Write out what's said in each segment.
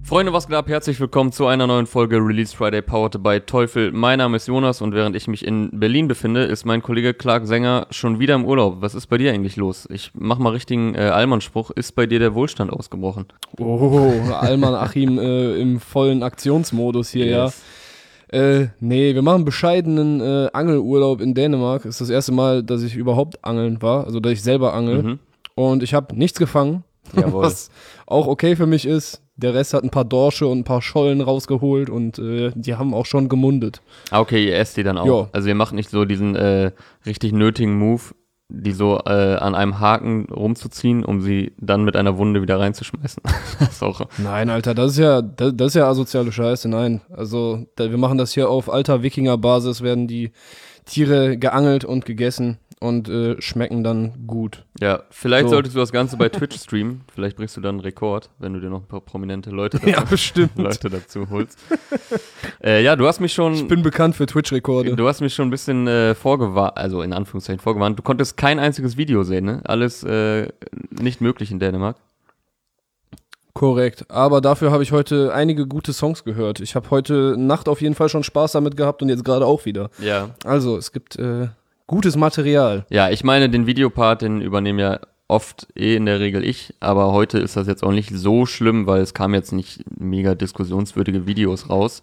Freunde, was geht ab? Herzlich willkommen zu einer neuen Folge Release Friday powered by Teufel. Mein Name ist Jonas und während ich mich in Berlin befinde, ist mein Kollege Clark Sänger schon wieder im Urlaub. Was ist bei dir eigentlich los? Ich mach mal richtigen Allmann-Spruch. Ist bei dir der Wohlstand ausgebrochen? Oh, Alman Achim im vollen Aktionsmodus hier, Yes. ja. Nee, wir machen bescheidenen Angelurlaub in Dänemark. Ist das erste Mal, dass ich überhaupt angeln war, also dass ich selber angel. Und ich habe nichts gefangen, Jawohl. was auch okay für mich ist. Der Rest hat ein paar Dorsche und ein paar Schollen rausgeholt und die haben auch schon gemundet. Ah, okay, ihr esst die dann auch. Ja. Also ihr macht nicht so diesen richtig nötigen Move, die so an einem Haken rumzuziehen, um sie dann mit einer Wunde wieder reinzuschmeißen. Das ist auch... Nein, Alter, das ist ja asoziale Scheiße, nein. Also wir machen das hier auf alter Wikinger-Basis, werden die Tiere geangelt und gegessen und schmecken dann gut. Ja, vielleicht So. solltest du das Ganze bei Twitch streamen. Vielleicht brichst du dann einen Rekord, wenn du dir noch ein paar prominente Leute dazu, Ja, bestimmt. Leute dazu holst. Ja, du hast mich schon... Ich bin bekannt für Twitch-Rekorde. Du hast mich schon ein bisschen vorgewarnt, also in Anführungszeichen vorgewarnt. Du konntest kein einziges Video sehen, ne? Alles nicht möglich in Dänemark. Korrekt, aber dafür habe ich heute einige gute Songs gehört. Ich habe heute Nacht auf jeden Fall schon Spaß damit gehabt und jetzt gerade auch wieder. Ja. Also, es gibt gutes Material. Ja, ich meine, den Videopart, den übernehme ja oft in der Regel ich, aber heute ist das jetzt auch nicht so schlimm, weil es kamen jetzt nicht mega diskussionswürdige Videos raus.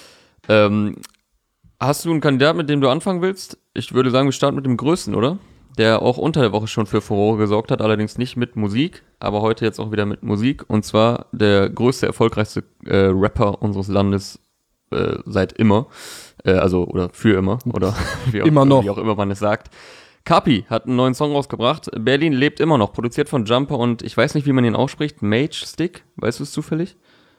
Hast du einen Kandidat, mit dem du anfangen willst? Ich würde sagen, wir starten mit dem größten, oder? Der auch unter der Woche schon für Furore gesorgt hat, allerdings nicht mit Musik, aber heute jetzt auch wieder mit Musik. Und zwar der größte, erfolgreichste Rapper unseres Landes seit immer. Also, oder für immer, oder wie auch immer man es sagt. Kapi hat einen neuen Song rausgebracht. Berlin lebt immer noch, produziert von Jumper und ich weiß nicht, wie man ihn ausspricht. Majestic, weißt du es zufällig?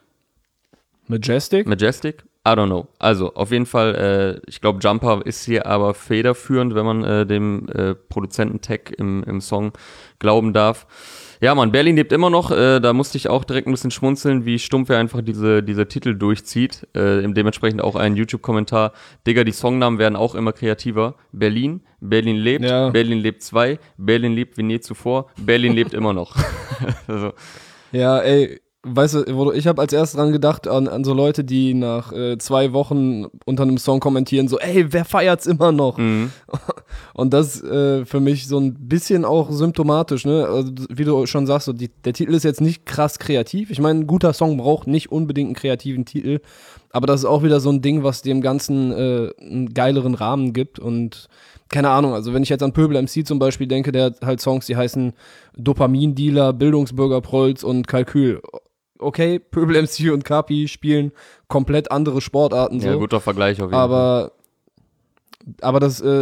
Majestic? I don't know. Also, auf jeden Fall, ich glaube, Jumper ist hier aber federführend, wenn man dem Produzenten-Tag im Song glauben darf. Ja, Mann, Berlin lebt immer noch. Da musste ich auch direkt ein bisschen schmunzeln, wie stumpf er einfach diese Titel durchzieht. Dementsprechend auch ein YouTube-Kommentar. Digga, die Songnamen werden auch immer kreativer. Berlin lebt, Ja. Berlin lebt 2, Berlin lebt wie nie zuvor, Berlin lebt immer noch. Also, Ja, ey, weißt du, ich habe als erstes dran gedacht an so Leute, die nach 2 Wochen unter einem Song kommentieren, so, ey, wer feiert's immer noch? Und das für mich so ein bisschen auch symptomatisch, ne? Also, wie du schon sagst, so der Titel ist jetzt nicht krass kreativ. Ich meine, ein guter Song braucht nicht unbedingt einen kreativen Titel, aber das ist auch wieder so ein Ding, was dem Ganzen einen geileren Rahmen gibt und keine Ahnung, also wenn ich jetzt an Pöbel MC zum Beispiel denke, der hat halt Songs, die heißen Dopamindealer, Bildungsbürger Prolls und Kalkül. Okay, Pöbel MC und Kapi spielen komplett andere Sportarten so. ja, guter Vergleich auf jeden Fall. Aber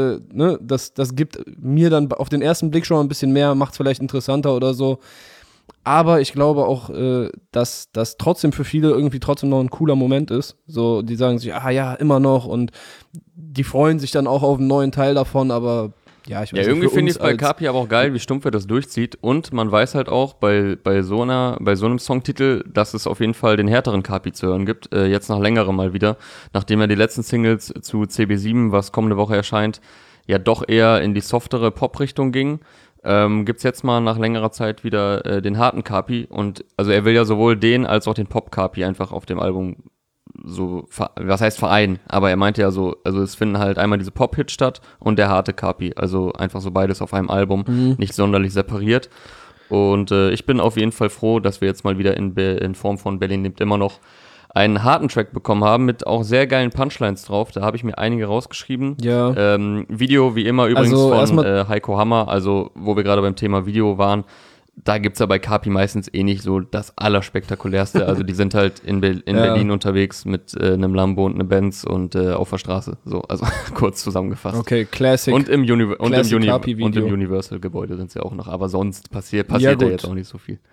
das gibt mir dann auf den ersten Blick schon mal ein bisschen mehr, macht es vielleicht interessanter oder so. Aber ich glaube auch, dass das trotzdem für viele irgendwie trotzdem noch ein cooler Moment ist. So, die sagen sich, ah ja, immer noch und die freuen sich dann auch auf einen neuen Teil davon, aber ja, ich weiß Ja, nicht, irgendwie für finde ich uns es bei als- Kapi aber auch geil, wie stumpf er das durchzieht. Und man weiß halt auch bei so einem Songtitel, dass es auf jeden Fall den härteren Kapi zu hören gibt. Jetzt nach längerem mal wieder. Nachdem ja die letzten Singles zu CB7, was kommende Woche erscheint, ja doch eher in die softere Pop-Richtung ging, gibt's jetzt mal nach längerer Zeit wieder den harten Kapi. Und also er will ja sowohl den als auch den Pop-Kapi einfach auf dem Album so, was heißt Verein, aber er meinte ja so, also es finden halt einmal diese Pop-Hits statt und der harte Kapi, also einfach so beides auf einem Album, nicht sonderlich separiert. Und ich bin auf jeden Fall froh, dass wir jetzt mal wieder in Form von Berlin lebt immer noch einen harten Track bekommen haben mit auch sehr geilen Punchlines drauf. Da habe ich mir einige rausgeschrieben. Ja. Video wie immer übrigens Also von erstmal- Heiko Hammer, also wo wir gerade beim Thema Video waren. Da gibt's ja bei Kapi meistens eh nicht so das Allerspektakulärste. Also die sind halt in Berlin unterwegs mit einem Lambo und einem Benz und auf der Straße. So, also kurz zusammengefasst. Okay, Classic. Und im Kapi-Video. Universal-Gebäude sind sie auch noch. Aber sonst passiert Ja, da gut. jetzt auch nicht so viel.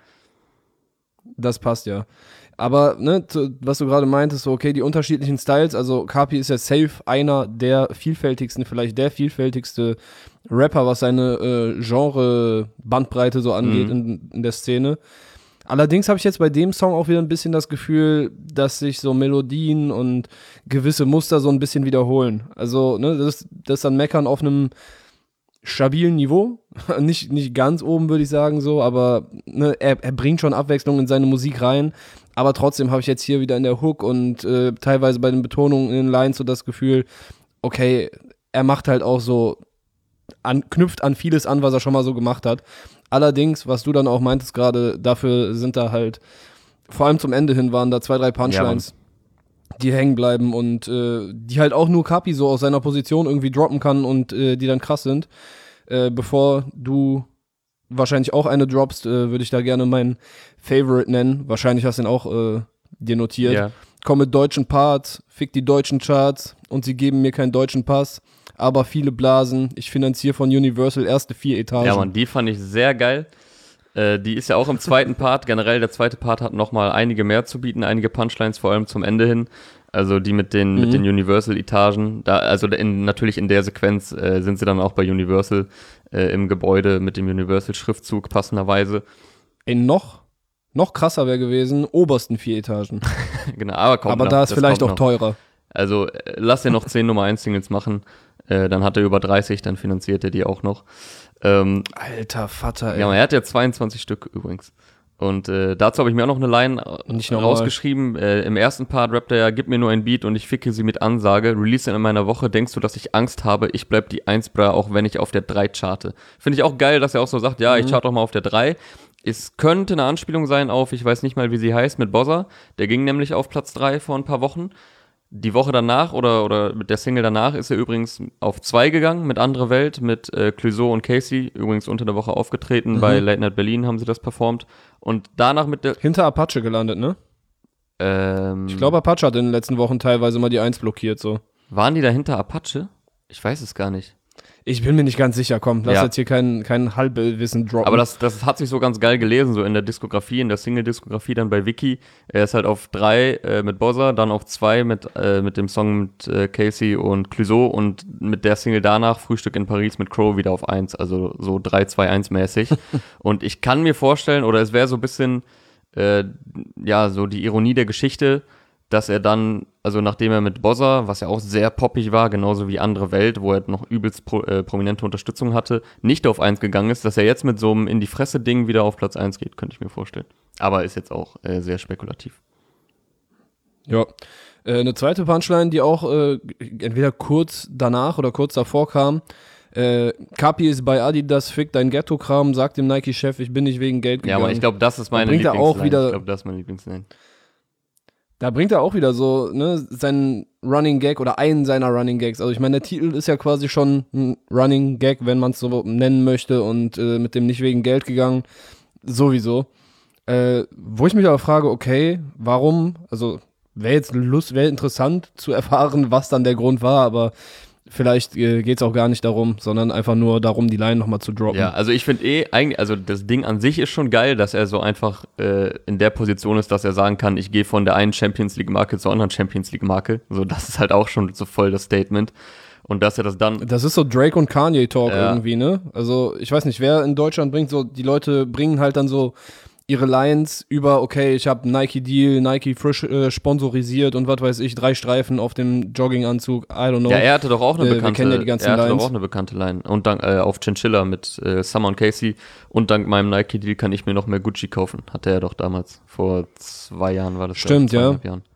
Das passt ja. Aber, ne, was du gerade meintest, so, okay, die unterschiedlichen Styles, also Kapi ist ja safe einer der vielfältigsten, vielleicht der vielfältigste Rapper, was seine Genre-Bandbreite so angeht in der Szene. Allerdings habe ich jetzt bei dem Song auch wieder ein bisschen das Gefühl, dass sich so Melodien und gewisse Muster so ein bisschen wiederholen. Also, ne, das ist dann Meckern auf einem stabilen Niveau. Nicht ganz oben, würde ich sagen, so, aber ne, er bringt schon Abwechslung in seine Musik rein. Aber trotzdem habe ich jetzt hier wieder in der Hook und teilweise bei den Betonungen in den Lines so das Gefühl, okay, er macht halt auch so, knüpft an vieles an, was er schon mal so gemacht hat. Allerdings, was du dann auch meintest gerade, dafür sind da halt, vor allem zum Ende hin waren da 2, 3 Punchlines, die hängen bleiben und die halt auch nur Kapi so aus seiner Position irgendwie droppen kann und die dann krass sind. Bevor du wahrscheinlich auch eine droppst, würde ich da gerne meinen Favorite nennen. Wahrscheinlich hast du ihn auch dir notiert. Ja. Komm mit deutschen Parts, fick die deutschen Charts und sie geben mir keinen deutschen Pass. Aber viele Blasen, ich finanziere von Universal erste 4 Etagen. Ja, Mann, die fand ich sehr geil. Die ist ja auch im zweiten Part. Generell, der zweite Part hat nochmal einige mehr zu bieten, einige Punchlines, vor allem zum Ende hin. Also die mit den Universal-Etagen. Natürlich in der Sequenz sind sie dann auch bei Universal im Gebäude mit dem Universal-Schriftzug passenderweise. Ey, noch krasser wäre gewesen, obersten 4 Etagen. Genau, aber da ist vielleicht auch teurer. Also lass dir noch 10 Nummer 1 Singles machen, dann hat er über 30, dann finanziert er die auch noch. Alter Vater, ey. Ja, er hat ja 22 Stück übrigens. Und dazu habe ich mir auch noch eine Line rausgeschrieben. Im ersten Part rappt er ja, gib mir nur ein Beat und ich ficke sie mit Ansage. Release in meiner Woche, denkst du, dass ich Angst habe? Ich bleib die 1, bra, auch wenn ich auf der 3 charte. Finde ich auch geil, dass er auch so sagt, ja, ich charte auch mal auf der 3. Es könnte eine Anspielung sein auf, ich weiß nicht mal, wie sie heißt, mit Bozza. Der ging nämlich auf Platz 3 vor ein paar Wochen. Die Woche danach oder mit der Single danach ist er übrigens auf 2 gegangen mit Andere Welt, mit Clouseau und Casey, übrigens unter der Woche aufgetreten, bei Late Night Berlin haben sie das performt. Und danach mit der... Hinter Apache gelandet, ne? Ich glaube, Apache hat in den letzten Wochen teilweise mal die 1 blockiert, so. Waren die da hinter Apache? Ich weiß es gar nicht. Ich bin mir nicht ganz sicher, komm, lass jetzt hier kein Halbwissen droppen. Aber das hat sich so ganz geil gelesen, so in der Diskografie, in der Single-Diskografie dann bei Wiki. Er ist halt auf 3 mit Bozza, dann auf 2 mit dem Song mit Casey und Clouseau und mit der Single danach, Frühstück in Paris mit Crow, wieder auf 1, also so 3-2-1 mäßig. Und ich kann mir vorstellen, oder es wäre so ein bisschen, so die Ironie der Geschichte, dass er dann, also nachdem er mit Bozza, was ja auch sehr poppig war, genauso wie Andere Welt, wo er noch übelst prominente Unterstützung hatte, nicht auf 1 gegangen ist, dass er jetzt mit so einem In-die-Fresse-Ding wieder auf Platz 1 geht, könnte ich mir vorstellen. Aber ist jetzt auch sehr spekulativ. Ja, eine zweite Punchline, die auch entweder kurz danach oder kurz davor kam. Kapi ist bei Adidas, fick dein Ghetto-Kram, sagt dem Nike-Chef, ich bin nicht wegen Geld gegangen. Ja, aber ich glaube, das ist meine Lieblingsline. Ich glaube, das ist meine Lieblingsline. Da bringt er auch wieder so, ne, seinen Running Gag oder einen seiner Running Gags. Also ich meine, der Titel ist ja quasi schon ein Running Gag, wenn man es so nennen möchte und mit dem nicht wegen Geld gegangen, sowieso. Wo ich mich aber frage, okay, warum, also wäre interessant zu erfahren, was dann der Grund war, aber vielleicht geht's auch gar nicht darum, sondern einfach nur darum, die Line nochmal zu droppen. Ja, also ich finde eigentlich, also das Ding an sich ist schon geil, dass er so einfach in der Position ist, dass er sagen kann, ich gehe von der einen Champions League Marke zur anderen Champions League Marke. So, das ist halt auch schon so voll das Statement. Und dass er das dann... Das ist so Drake und Kanye Talk irgendwie, ne? Also ich weiß nicht, wer in Deutschland bringt so, die Leute bringen halt dann so ihre Lines über, okay, ich habe Nike-Deal, Nike frisch sponsorisiert und was weiß ich, 3 Streifen auf dem Jogginganzug, I don't know. Ja, er hatte doch auch eine bekannte, wir kennen ja die ganzen Lines. doch auch eine bekannte Line. Und dann auf Chinchilla mit Summer und Casey. Und dank meinem Nike-Deal kann ich mir noch mehr Gucci kaufen. Hatte er doch damals. Vor 2 Jahren war das. Stimmt, ja. 2,5 Jahren.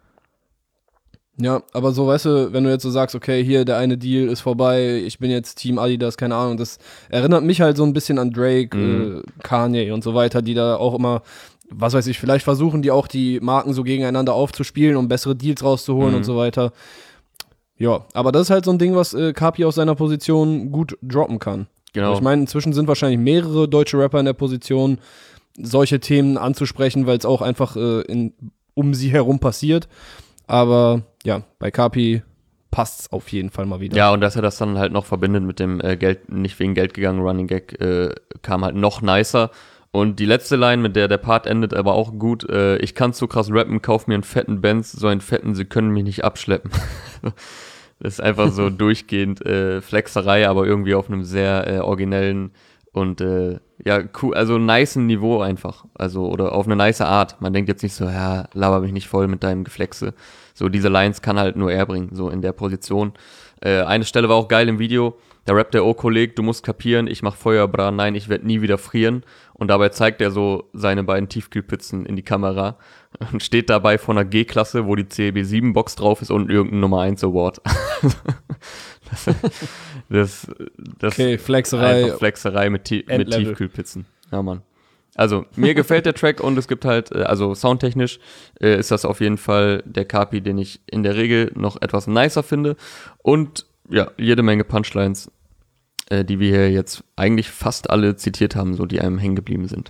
Ja, aber so, weißt du, wenn du jetzt so sagst, okay, hier, der eine Deal ist vorbei, ich bin jetzt Team Adidas, keine Ahnung, das erinnert mich halt so ein bisschen an Drake, Kanye und so weiter, die da auch immer, was weiß ich, vielleicht versuchen die auch die Marken so gegeneinander aufzuspielen, um bessere Deals rauszuholen und so weiter. Ja, aber das ist halt so ein Ding, was Kapi aus seiner Position gut droppen kann. Genau. Also ich meine, inzwischen sind wahrscheinlich mehrere deutsche Rapper in der Position, solche Themen anzusprechen, weil es auch einfach um sie herum passiert. Aber ja, bei Kapi passt's auf jeden Fall mal wieder. Ja, und dass er das dann halt noch verbindet mit dem Geld, nicht wegen Geld gegangen, Running Gag, kam halt noch nicer. Und die letzte Line, mit der Part endet, aber auch gut. Ich kann zu krass rappen, kauf mir einen fetten Benz, so einen fetten, sie können mich nicht abschleppen. Das ist einfach so durchgehend Flexerei, aber irgendwie auf einem sehr originellen und cool, also nicen Niveau einfach. Also, oder auf eine nice Art. Man denkt jetzt nicht so, ja, laber mich nicht voll mit deinem Geflexe. So, diese Lines kann halt nur er bringen, so in der Position. Eine Stelle war auch geil im Video. Da rappt der Kolleg, du musst kapieren, ich mach Feuerbra, nein, ich werde nie wieder frieren. Und dabei zeigt er so seine beiden Tiefkühlpizzen in die Kamera und steht dabei vor einer G-Klasse, wo die CB7-Box drauf ist und irgendein Nummer 1 Award. das okay, Flexerei. Einfach Flexerei mit Tiefkühlpizzen. Ja, Mann. Also, mir gefällt der Track und es gibt halt, also soundtechnisch ist das auf jeden Fall der Kapi, den ich in der Regel noch etwas nicer finde. Und ja, jede Menge Punchlines, die wir hier jetzt eigentlich fast alle zitiert haben, so die einem hängen geblieben sind.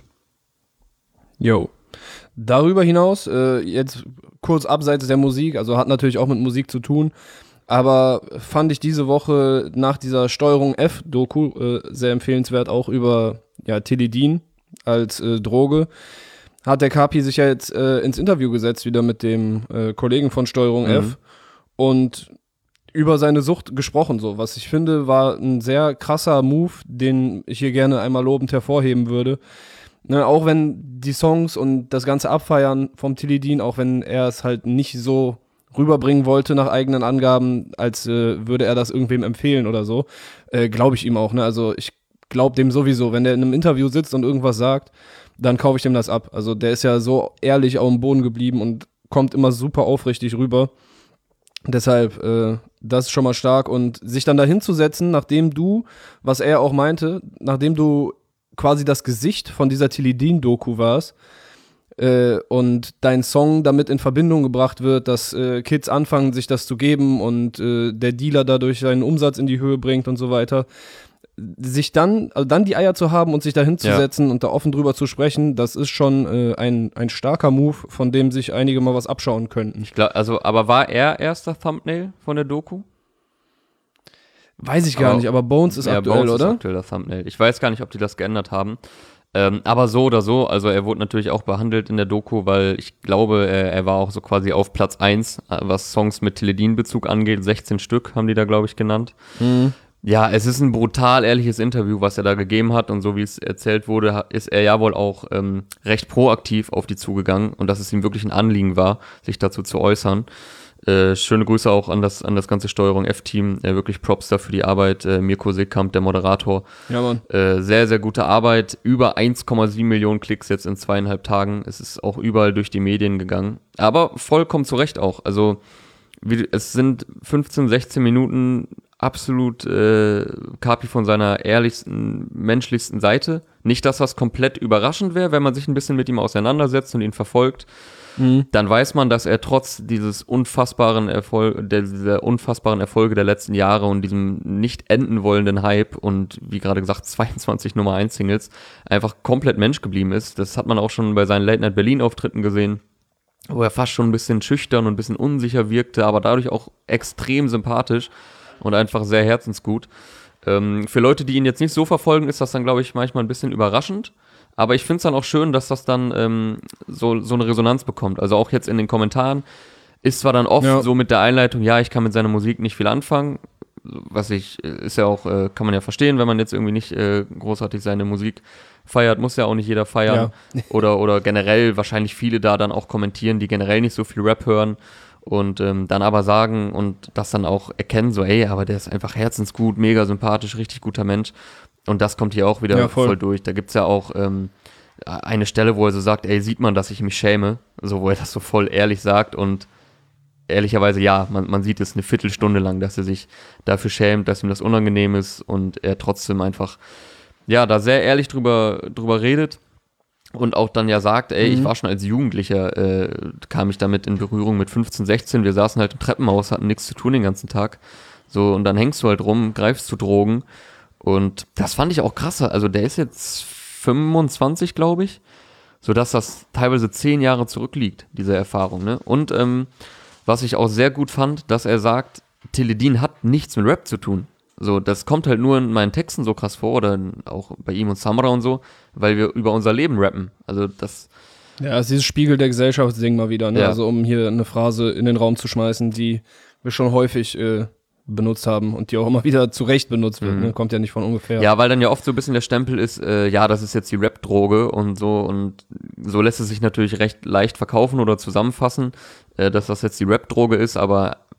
Jo. Darüber hinaus, jetzt kurz abseits der Musik, also hat natürlich auch mit Musik zu tun, aber fand ich diese Woche nach dieser Steuerung F-Doku sehr empfehlenswert, auch über Tilidin als Droge. Hat der Kapi sich ja jetzt ins Interview gesetzt, wieder mit dem Kollegen von Steuerung F und über seine Sucht gesprochen, so. Was ich finde, war ein sehr krasser Move, den ich hier gerne einmal lobend hervorheben würde. Ne, auch wenn die Songs und das ganze Abfeiern vom Tilidin, auch wenn er es halt nicht so rüberbringen wollte nach eigenen Angaben, als würde er das irgendwem empfehlen oder so, glaube ich ihm auch. Ne? Also ich glaube dem sowieso, wenn der in einem Interview sitzt und irgendwas sagt, dann kaufe ich dem das ab. Also der ist ja so ehrlich auf dem Boden geblieben und kommt immer super aufrichtig rüber. Deshalb, das ist schon mal stark. Und sich dann dahin zu setzen, nachdem du, was er auch meinte, nachdem du quasi das Gesicht von dieser Tilidin-Doku warst und dein Song damit in Verbindung gebracht wird, dass Kids anfangen, sich das zu geben und der Dealer dadurch seinen Umsatz in die Höhe bringt und so weiter, sich dann die Eier zu haben und sich dahin zu setzen und da offen drüber zu sprechen, das ist schon ein starker Move, von dem sich einige mal was abschauen könnten. Ich glaube, aber war er erster Thumbnail von der Doku? Weiß ich gar nicht, aber Bones ist aktuell, Bones oder? Ist aktuell der Thumbnail. Ich weiß gar nicht, ob die das geändert haben. Aber so oder so, also er wurde natürlich auch behandelt in der Doku, weil ich glaube, er war auch so quasi auf Platz 1, was Songs mit Tilidin-Bezug angeht. 16 Stück haben die da, glaube ich, genannt. Ja, es ist ein brutal ehrliches Interview, was er da gegeben hat. Und so wie es erzählt wurde, ist er ja wohl auch recht proaktiv auf die zugegangen. Und dass es ihm wirklich ein Anliegen war, sich dazu zu äußern. Schöne Grüße auch an das ganze Steuerung F-Team. Wirklich Props da für die Arbeit. Mirko Seekamp, der Moderator. Ja, Mann. Sehr, sehr gute Arbeit. Über 1,7 Millionen Klicks jetzt in 2,5 Tagen. Es ist auch überall durch die Medien gegangen. Aber vollkommen zu Recht auch. Also es sind 15, 16 Minuten absolut Kapi von seiner ehrlichsten, menschlichsten Seite. Nicht, dass das komplett überraschend wäre, wenn man sich ein bisschen mit ihm auseinandersetzt und ihn verfolgt. Dann weiß man, dass er trotz dieser unfassbaren Erfolge der letzten Jahre und diesem nicht enden wollenden Hype und wie gerade gesagt 22 Nummer 1 Singles einfach komplett Mensch geblieben ist. Das hat man auch schon bei seinen Late Night Berlin Auftritten gesehen, wo er fast schon ein bisschen schüchtern und ein bisschen unsicher wirkte, aber dadurch auch extrem sympathisch und einfach sehr herzensgut. Für Leute, die ihn jetzt nicht so verfolgen, ist das dann, glaube ich, manchmal ein bisschen überraschend. Aber ich finde es dann auch schön, dass das dann so eine Resonanz bekommt. Also auch jetzt in den Kommentaren ist zwar dann oft so mit der Einleitung, ja, ich kann mit seiner Musik nicht viel anfangen, ist ja auch, kann man ja verstehen, wenn man jetzt irgendwie nicht großartig seine Musik feiert, muss ja auch nicht jeder feiern. Ja. Oder generell wahrscheinlich viele da dann auch kommentieren, die generell nicht so viel Rap hören und dann aber sagen und das dann auch erkennen, so ey, aber der ist einfach herzensgut, mega sympathisch, richtig guter Mensch. Und das kommt hier auch wieder voll durch. Da gibt's ja auch eine Stelle, wo er so sagt, ey, sieht man, dass ich mich schäme? So, wo er das so voll ehrlich sagt und ehrlicherweise, ja, man sieht es eine Viertelstunde lang, dass er sich dafür schämt, dass ihm das unangenehm ist und er trotzdem einfach, ja, da sehr ehrlich drüber redet und auch dann ja sagt, ey, ich war schon als Jugendlicher, kam ich damit in Berührung mit 15, 16, wir saßen halt im Treppenhaus, hatten nichts zu tun den ganzen Tag. So, und dann hängst du halt rum, greifst zu Drogen. Und das fand ich auch krasser. Also der ist jetzt 25, glaube ich, sodass das teilweise 10 Jahre zurückliegt, diese Erfahrung. Ne? Und was ich auch sehr gut fand, dass er sagt, Tilidin hat nichts mit Rap zu tun. So, das kommt halt nur in meinen Texten so krass vor oder auch bei ihm und Samra und so, weil wir über unser Leben rappen. Also das... Ja, es ist dieses Spiegel der Gesellschaft-Ding mal wieder. Ne? Ja. Also um hier eine Phrase in den Raum zu schmeißen, die wir schon häufig benutzt haben und die auch immer wieder zu Recht benutzt wird, ne? Kommt ja nicht von ungefähr. Ja, weil dann ja oft so ein bisschen der Stempel ist, ja, das ist jetzt die Rap-Droge und so lässt es sich natürlich recht leicht verkaufen oder zusammenfassen, dass das jetzt die Rap-Droge ist, aber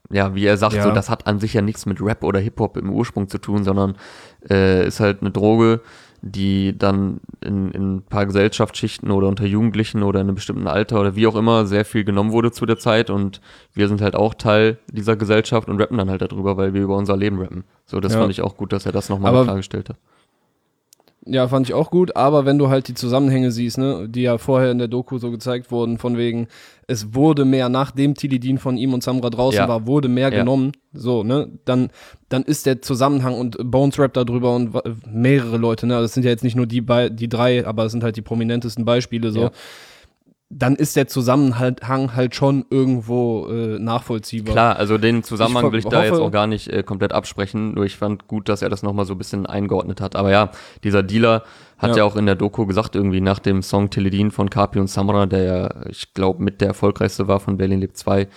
ja, wie er sagt, Ja. so, das hat an sich ja nichts mit Rap oder Hip-Hop im Ursprung zu tun, sondern ist halt eine Droge, die dann in ein paar Gesellschaftsschichten oder unter Jugendlichen oder in einem bestimmten Alter oder wie auch immer sehr viel genommen wurde zu der Zeit und wir sind halt auch Teil dieser Gesellschaft und rappen dann halt darüber, weil wir über unser Leben rappen. So, das fand ich auch gut, dass er das nochmal klargestellt hat. Ja, fand ich auch gut, aber wenn du halt die Zusammenhänge siehst, ne, die ja vorher in der Doku so gezeigt wurden, von wegen, es wurde mehr, nachdem Tilidin von ihm und Samra draußen war, wurde mehr genommen, so, ne, dann ist der Zusammenhang und Bones rappt darüber und mehrere Leute, ne, das sind ja jetzt nicht nur die drei, aber es sind halt die prominentesten Beispiele, so. Ja. Dann ist der Zusammenhang halt schon irgendwo nachvollziehbar. Klar, also den Zusammenhang will ich da jetzt auch gar nicht komplett absprechen, nur ich fand gut, dass er das nochmal so ein bisschen eingeordnet hat. Aber ja, dieser Dealer hat ja auch in der Doku gesagt, irgendwie nach dem Song Tilidin von Kapi und Samra, der ja, ich glaube, mit der erfolgreichste war von Berlin lebt 2,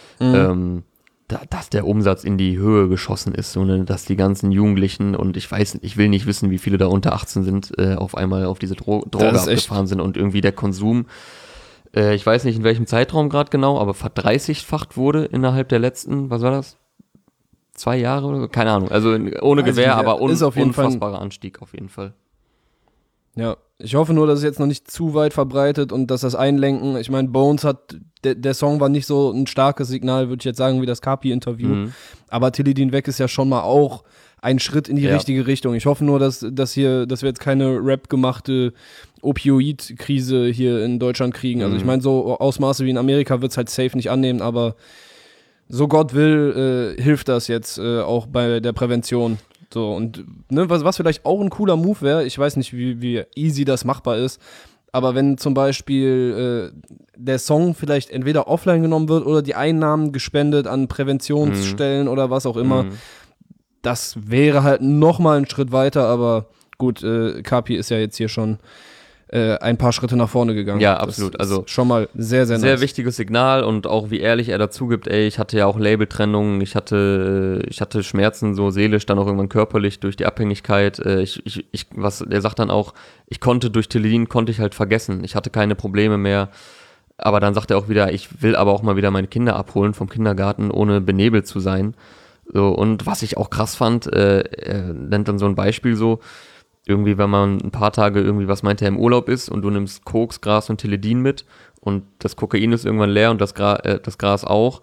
dass der Umsatz in die Höhe geschossen ist, so, ne, dass die ganzen Jugendlichen und ich will nicht wissen, wie viele da unter 18 sind, auf einmal auf diese Droge abgefahren sind und irgendwie der Konsum, ich weiß nicht in welchem Zeitraum gerade genau, aber verdreißigfacht wurde innerhalb der letzten, was war das? 2 Jahre oder so? Keine Ahnung. Also ohne Gewehr, aber unfassbarer Anstieg auf jeden Fall. Ja, ich hoffe nur, dass es jetzt noch nicht zu weit verbreitet und dass das Einlenken, ich meine, Bones hat, der Song war nicht so ein starkes Signal, würde ich jetzt sagen, wie das Kapi-Interview, aber Tilidin weg ist ja schon mal auch ein Schritt in die richtige Richtung. Ich hoffe nur, dass wir jetzt keine Rap-gemachte Opioid-Krise hier in Deutschland kriegen. Also ich meine, so Ausmaße wie in Amerika wird es halt safe nicht annehmen, aber so Gott will, hilft das jetzt auch bei der Prävention. So, und ne, was vielleicht auch ein cooler Move wäre, ich weiß nicht, wie easy das machbar ist, aber wenn zum Beispiel der Song vielleicht entweder offline genommen wird oder die Einnahmen gespendet an Präventionsstellen oder was auch immer, das wäre halt nochmal ein Schritt weiter, aber gut, Kapi ist ja jetzt hier schon ein paar Schritte nach vorne gegangen. Ja, absolut. Das ist schon mal sehr, sehr nice. Sehr wichtiges Signal und auch wie ehrlich er dazu gibt, ey, ich hatte ja auch Labeltrennungen, ich hatte Schmerzen so seelisch, dann auch irgendwann körperlich durch die Abhängigkeit. Er sagt dann auch, durch Tilidin konnte ich halt vergessen, ich hatte keine Probleme mehr. Aber dann sagt er auch wieder, ich will aber auch mal wieder meine Kinder abholen vom Kindergarten, ohne benebelt zu sein. So, und was ich auch krass fand, er nennt dann so ein Beispiel so, irgendwie, wenn man ein paar Tage irgendwie, was meint er, im Urlaub ist und du nimmst Koks, Gras und Tilidin mit und das Kokain ist irgendwann leer und das Gras auch,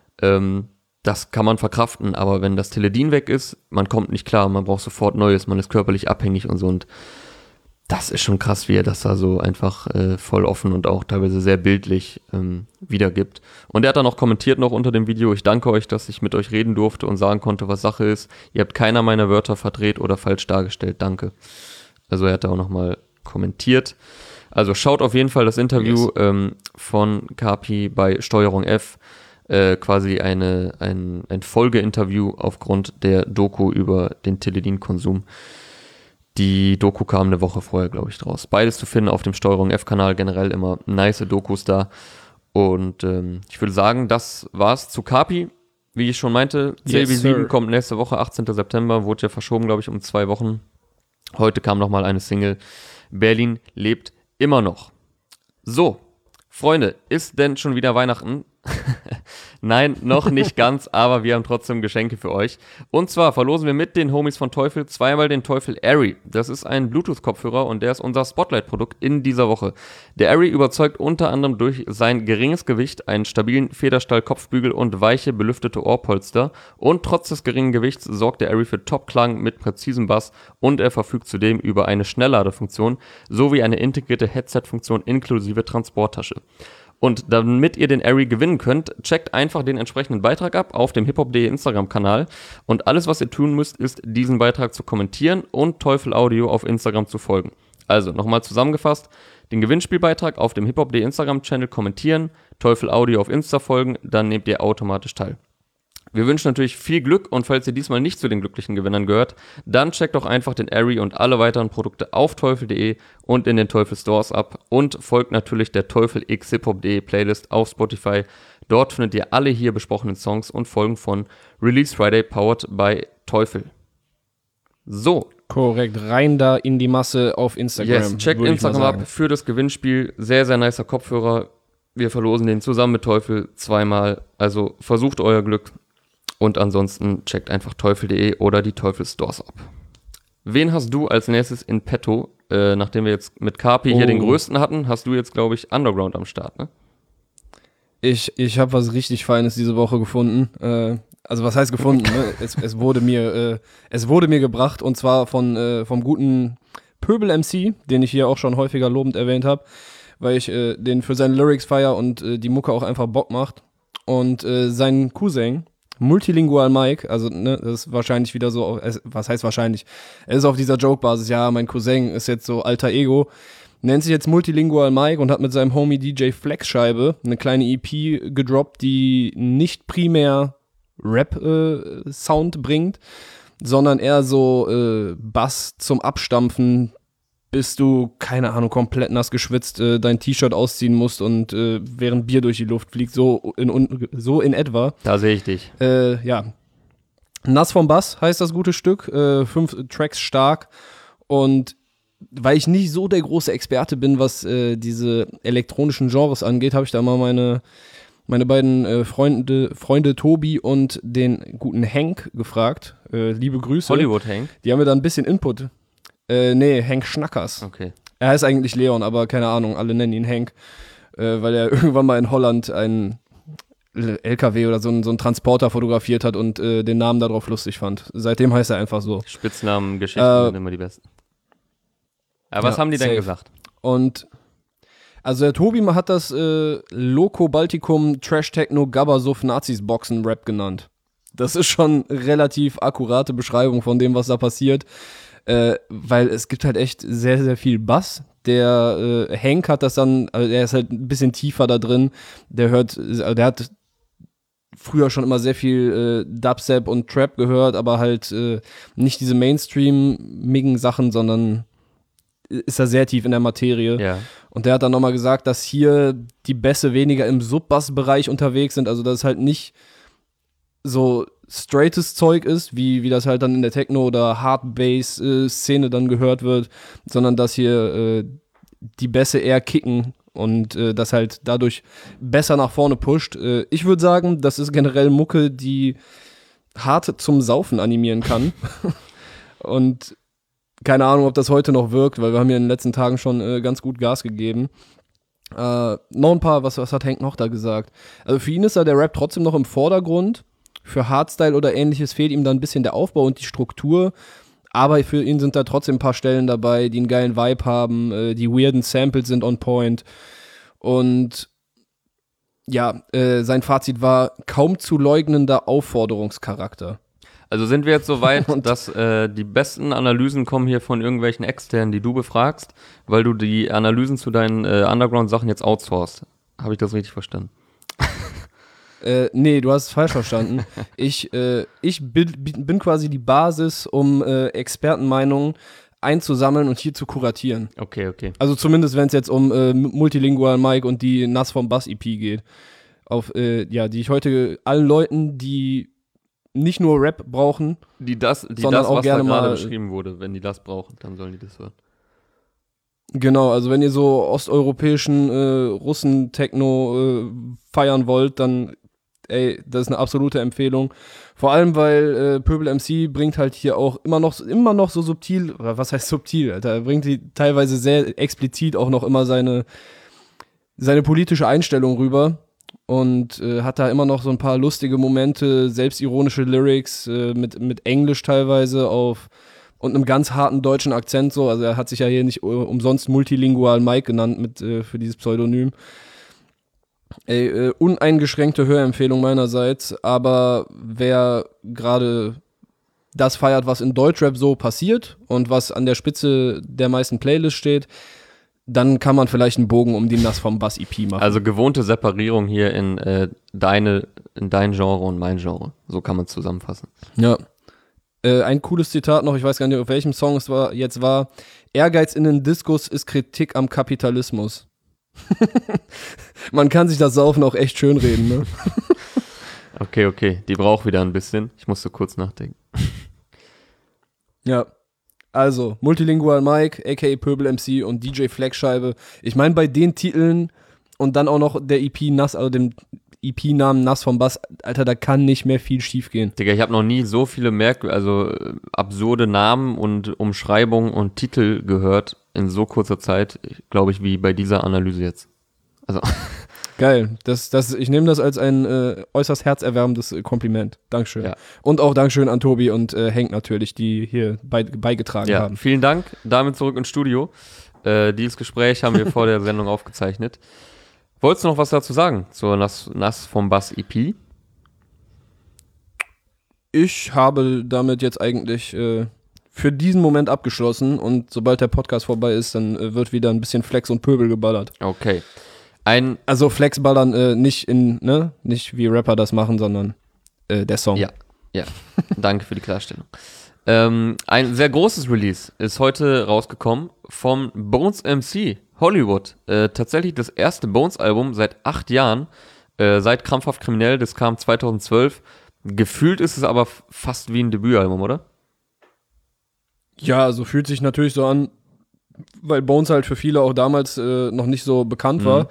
das kann man verkraften, aber wenn das Tilidin weg ist, man kommt nicht klar, man braucht sofort Neues, man ist körperlich abhängig und so und das ist schon krass, wie er das da so einfach voll offen und auch teilweise sehr bildlich wiedergibt. Und er hat dann auch kommentiert noch unter dem Video, ich danke euch, dass ich mit euch reden durfte und sagen konnte, was Sache ist. Ihr habt keiner meiner Wörter verdreht oder falsch dargestellt, danke. Also er hat da auch nochmal kommentiert. Also schaut auf jeden Fall das Interview von Kapi bei Steuerung F, quasi ein Folgeinterview aufgrund der Doku über den Tilidin-Konsum. Die Doku kam eine Woche vorher, glaube ich, draus. Beides zu finden auf dem Steuerung F-Kanal, generell immer nice Dokus da. Und ich würde sagen, das war's zu Kapi. Wie ich schon meinte, CLB7 kommt nächste Woche, 18. September, wurde ja verschoben, glaube ich, um 2 Wochen. Heute kam nochmal eine Single. Berlin lebt immer noch. So, Freunde, ist denn schon wieder Weihnachten? Nein, noch nicht ganz, aber wir haben trotzdem Geschenke für euch. Und zwar verlosen wir mit den Homies von Teufel zweimal den Teufel Airy. Das ist ein Bluetooth-Kopfhörer und der ist unser Spotlight-Produkt in dieser Woche. Der Airy überzeugt unter anderem durch sein geringes Gewicht, einen stabilen Federstahl-Kopfbügel und weiche, belüftete Ohrpolster. Und trotz des geringen Gewichts sorgt der Airy für Top-Klang mit präzisem Bass und er verfügt zudem über eine Schnellladefunktion sowie eine integrierte Headset-Funktion inklusive Transporttasche. Und damit ihr den Airy gewinnen könnt, checkt einfach den entsprechenden Beitrag ab auf dem hiphop.de Instagram-Kanal. Und alles, was ihr tun müsst, ist, diesen Beitrag zu kommentieren und Teufel Audio auf Instagram zu folgen. Also, nochmal zusammengefasst, den Gewinnspielbeitrag auf dem hiphop.de Instagram-Channel kommentieren, Teufel Audio auf Insta folgen, dann nehmt ihr automatisch teil. Wir wünschen natürlich viel Glück und falls ihr diesmal nicht zu den glücklichen Gewinnern gehört, dann checkt doch einfach den Airy und alle weiteren Produkte auf teufel.de und in den Teufel Stores ab und folgt natürlich der Teufel X hiphop.de Playlist auf Spotify. Dort findet ihr alle hier besprochenen Songs und Folgen von Release Friday powered by Teufel. So. Korrekt, rein da in die Masse auf Instagram. Yes, checkt Instagram ab für das Gewinnspiel. Sehr, sehr nicer Kopfhörer. Wir verlosen den zusammen mit Teufel zweimal. Also versucht euer Glück. Und ansonsten checkt einfach teufel.de oder die Teufel-Stores ab. Wen hast du als nächstes in petto? Nachdem wir jetzt mit Kapi hier den größten hatten, hast du jetzt, glaube ich, Underground am Start, ne? Ich habe was richtig Feines diese Woche gefunden. Also was heißt gefunden? Ne? Es wurde mir gebracht, und zwar vom guten Pöbel MC, den ich hier auch schon häufiger lobend erwähnt habe, weil ich den für seine Lyrics feier und die Mucke auch einfach Bock macht. Und sein Cousin, Multilingual Mike, also ne, das ist wahrscheinlich wieder so, was heißt wahrscheinlich? Er ist auf dieser Joke-Basis, ja, mein Cousin ist jetzt so alter Ego, nennt sich jetzt Multilingual Mike und hat mit seinem Homie DJ Flexscheibe eine kleine EP gedroppt, die nicht primär Rap-Sound bringt, sondern eher so Bass zum Abstampfen, bis du, keine Ahnung, komplett nass geschwitzt dein T-Shirt ausziehen musst und während Bier durch die Luft fliegt, so in etwa. Da sehe ich dich. Ja. Nass vom Bass heißt das gute Stück, 5 Tracks stark, und weil ich nicht so der große Experte bin, was diese elektronischen Genres angeht, habe ich da mal meine beiden Freunde Tobi und den guten Hank gefragt. Liebe Grüße. Hollywood Hank? Die haben mir da ein bisschen Input. Nee, Hank Schnackers. Okay. Er heißt eigentlich Leon, aber keine Ahnung, alle nennen ihn Hank, weil er irgendwann mal in Holland einen LKW oder so einen Transporter fotografiert hat und den Namen darauf lustig fand. Seitdem heißt er einfach so. Spitznamen, Geschichten sind immer die besten. Aber was haben die denn gesagt? Und also der Tobi hat das Loco Balticum Trash Techno Gabbersuff Nazis Boxen Rap genannt. Das ist schon relativ akkurate Beschreibung von dem, was da passiert. Weil es gibt halt echt sehr, sehr viel Bass. Der Hank hat das dann, also der ist halt ein bisschen tiefer da drin. Der hat früher schon immer sehr viel Dubstep und Trap gehört, aber halt nicht diese Mainstream-migen Sachen, sondern ist da sehr tief in der Materie. Ja. Und der hat dann nochmal gesagt, dass hier die Bässe weniger im Sub-Bass-Bereich unterwegs sind, also dass es halt nicht so straightes Zeug ist, wie das halt dann in der Techno- oder Hard-Bass-Szene dann gehört wird, sondern dass hier die Bässe eher kicken und das halt dadurch besser nach vorne pusht. Ich würde sagen, das ist generell Mucke, die hart zum Saufen animieren kann. Und keine Ahnung, ob das heute noch wirkt, weil wir haben ja in den letzten Tagen schon ganz gut Gas gegeben. Noch ein paar, was hat Hank noch da gesagt? Also für ihn ist da der Rap trotzdem noch im Vordergrund. Für Hardstyle oder ähnliches fehlt ihm dann ein bisschen der Aufbau und die Struktur. Aber für ihn sind da trotzdem ein paar Stellen dabei, die einen geilen Vibe haben. Die weirden Samples sind on point. Und ja, sein Fazit war kaum zu leugnender Aufforderungscharakter. Also sind wir jetzt so weit, dass die besten Analysen kommen hier von irgendwelchen Externen, die du befragst, weil du die Analysen zu deinen Underground-Sachen jetzt outsourcest. Habe ich das richtig verstanden? Nee, du hast es falsch verstanden. Ich bin quasi die Basis, um Expertenmeinungen einzusammeln und hier zu kuratieren. Okay. Also zumindest, wenn es jetzt um Multilingual Mike und die Nass vom Bass EP geht. Die ich heute allen Leuten, die nicht nur Rap brauchen, sondern auch was gerne da gerade mal beschrieben wurde, wenn die das brauchen, dann sollen die das hören. Genau, also wenn ihr so osteuropäischen Russen-Techno feiern wollt, dann das ist eine absolute Empfehlung. Vor allem, weil Pöbel MC bringt halt hier auch immer noch so subtil, oder was heißt subtil, Alter, er bringt die teilweise sehr explizit auch noch immer seine politische Einstellung rüber und hat da immer noch so ein paar lustige Momente, selbstironische Lyrics mit Englisch teilweise und einem ganz harten deutschen Akzent so. Also er hat sich ja hier nicht umsonst Multilingual Mike genannt für dieses Pseudonym. Uneingeschränkte Hörempfehlung meinerseits, aber wer gerade das feiert, was in Deutschrap so passiert und was an der Spitze der meisten Playlists steht, dann kann man vielleicht einen Bogen um die Nass vom Bass EP machen. Also gewohnte Separierung hier in dein Genre und mein Genre. So kann man es zusammenfassen. Ja. Ein cooles Zitat noch, ich weiß gar nicht, auf welchem Song es war. Ehrgeiz in den Diskus ist Kritik am Kapitalismus. Man kann sich das Saufen auch echt schön reden, ne? Okay, die braucht wieder ein bisschen. Ich musste kurz nachdenken. Ja, also Multilingual Mike, aka Pöbel MC und DJ Flexscheibe. Ich meine, bei den Titeln und dann auch noch der EP Nass, also dem EP-Namen Nass vom Bass, Alter, da kann nicht mehr viel schief gehen. Digga, ich habe noch nie so viele absurde Namen und Umschreibungen und Titel gehört in so kurzer Zeit, glaube ich, wie bei dieser Analyse jetzt. Also geil. Ich nehme das als ein äußerst herzerwärmendes Kompliment. Dankeschön. Ja. Und auch Dankeschön an Tobi und Henk natürlich, die hier beigetragen haben. Vielen Dank. Damit zurück ins Studio. Dieses Gespräch haben wir vor der Sendung aufgezeichnet. Wolltest du noch was dazu sagen zur Nass vom Bass EP? Ich habe damit jetzt eigentlich für diesen Moment abgeschlossen und sobald der Podcast vorbei ist, dann wird wieder ein bisschen Flex und Pöbel geballert. Okay. Also Flex ballern nicht wie Rapper das machen, sondern der Song. Ja. Danke für die Klarstellung. Ein sehr großes Release ist heute rausgekommen vom Bones MC Hollywood. Tatsächlich das erste Bones-Album seit 8 Jahren, seit Krampfhaft Kriminell, das kam 2012. Gefühlt ist es aber fast wie ein Debütalbum, oder? Ja, so fühlt sich natürlich so an, weil Bones halt für viele auch damals noch nicht so bekannt war.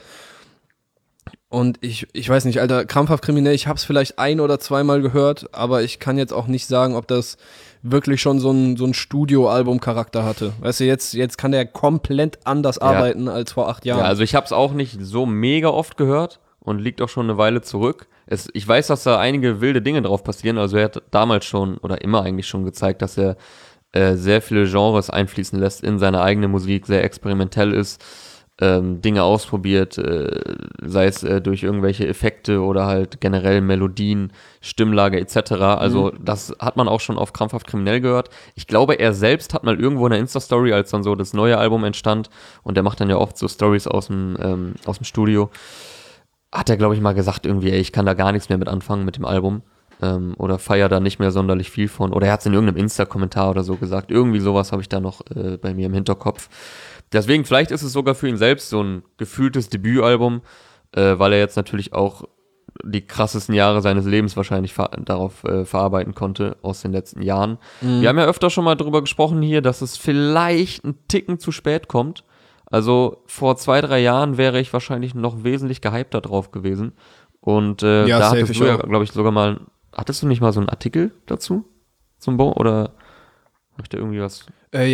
Und ich weiß nicht, Alter, Krampfhaft Kriminell, ich hab's vielleicht 1- oder 2-mal gehört, aber ich kann jetzt auch nicht sagen, ob das wirklich schon so ein Studio-Album-Charakter hatte. Weißt du, jetzt kann der komplett anders arbeiten als vor 8 Jahren. Ja, also ich hab's auch nicht so mega oft gehört und liegt auch schon eine Weile zurück. Ich weiß, dass da einige wilde Dinge drauf passieren, also er hat damals schon oder immer eigentlich schon gezeigt, dass er sehr viele Genres einfließen lässt in seine eigene Musik, sehr experimentell ist, Dinge ausprobiert, sei es durch irgendwelche Effekte oder halt generell Melodien, Stimmlage etc. Also das hat man auch schon auf Krampfhaft Kriminell gehört. Ich glaube, er selbst hat mal irgendwo in der Insta-Story, als dann so das neue Album entstand, und der macht dann ja oft so Stories aus dem Studio, hat er, glaube ich, mal gesagt irgendwie, ey, ich kann da gar nichts mehr mit anfangen mit dem Album. Oder feier da nicht mehr sonderlich viel von. Oder er hat es in irgendeinem Insta-Kommentar oder so gesagt. Irgendwie sowas habe ich da noch bei mir im Hinterkopf. Deswegen, vielleicht ist es sogar für ihn selbst so ein gefühltes Debütalbum, weil er jetzt natürlich auch die krassesten Jahre seines Lebens wahrscheinlich darauf verarbeiten konnte aus den letzten Jahren. Wir haben ja öfter schon mal drüber gesprochen hier, dass es vielleicht einen Ticken zu spät kommt. Also vor 2-3 Jahren wäre ich wahrscheinlich noch wesentlich gehypter drauf gewesen. Und da hattest du ja, glaube ich, sogar mal... Hattest du nicht mal so einen Artikel dazu? Zum Bo? Oder habe ich da irgendwie was?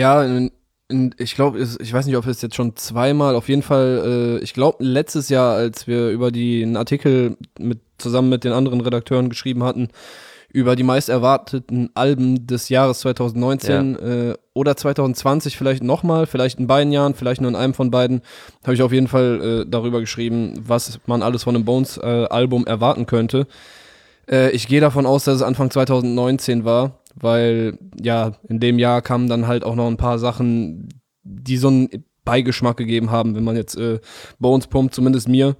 Ich glaube, ich weiß nicht, ob es jetzt schon 2-mal, auf jeden Fall, ich glaube, letztes Jahr, als wir über einen Artikel zusammen mit den anderen Redakteuren geschrieben hatten, über die meist erwarteten Alben des Jahres 2019 oder 2020 vielleicht nochmal, vielleicht in beiden Jahren, vielleicht nur in einem von beiden, habe ich auf jeden Fall darüber geschrieben, was man alles von einem Bones-Album erwarten könnte. Ich gehe davon aus, dass es Anfang 2019 war, weil ja, in dem Jahr kamen dann halt auch noch ein paar Sachen, die so einen Beigeschmack gegeben haben, wenn man jetzt Bones pumpt, zumindest mir.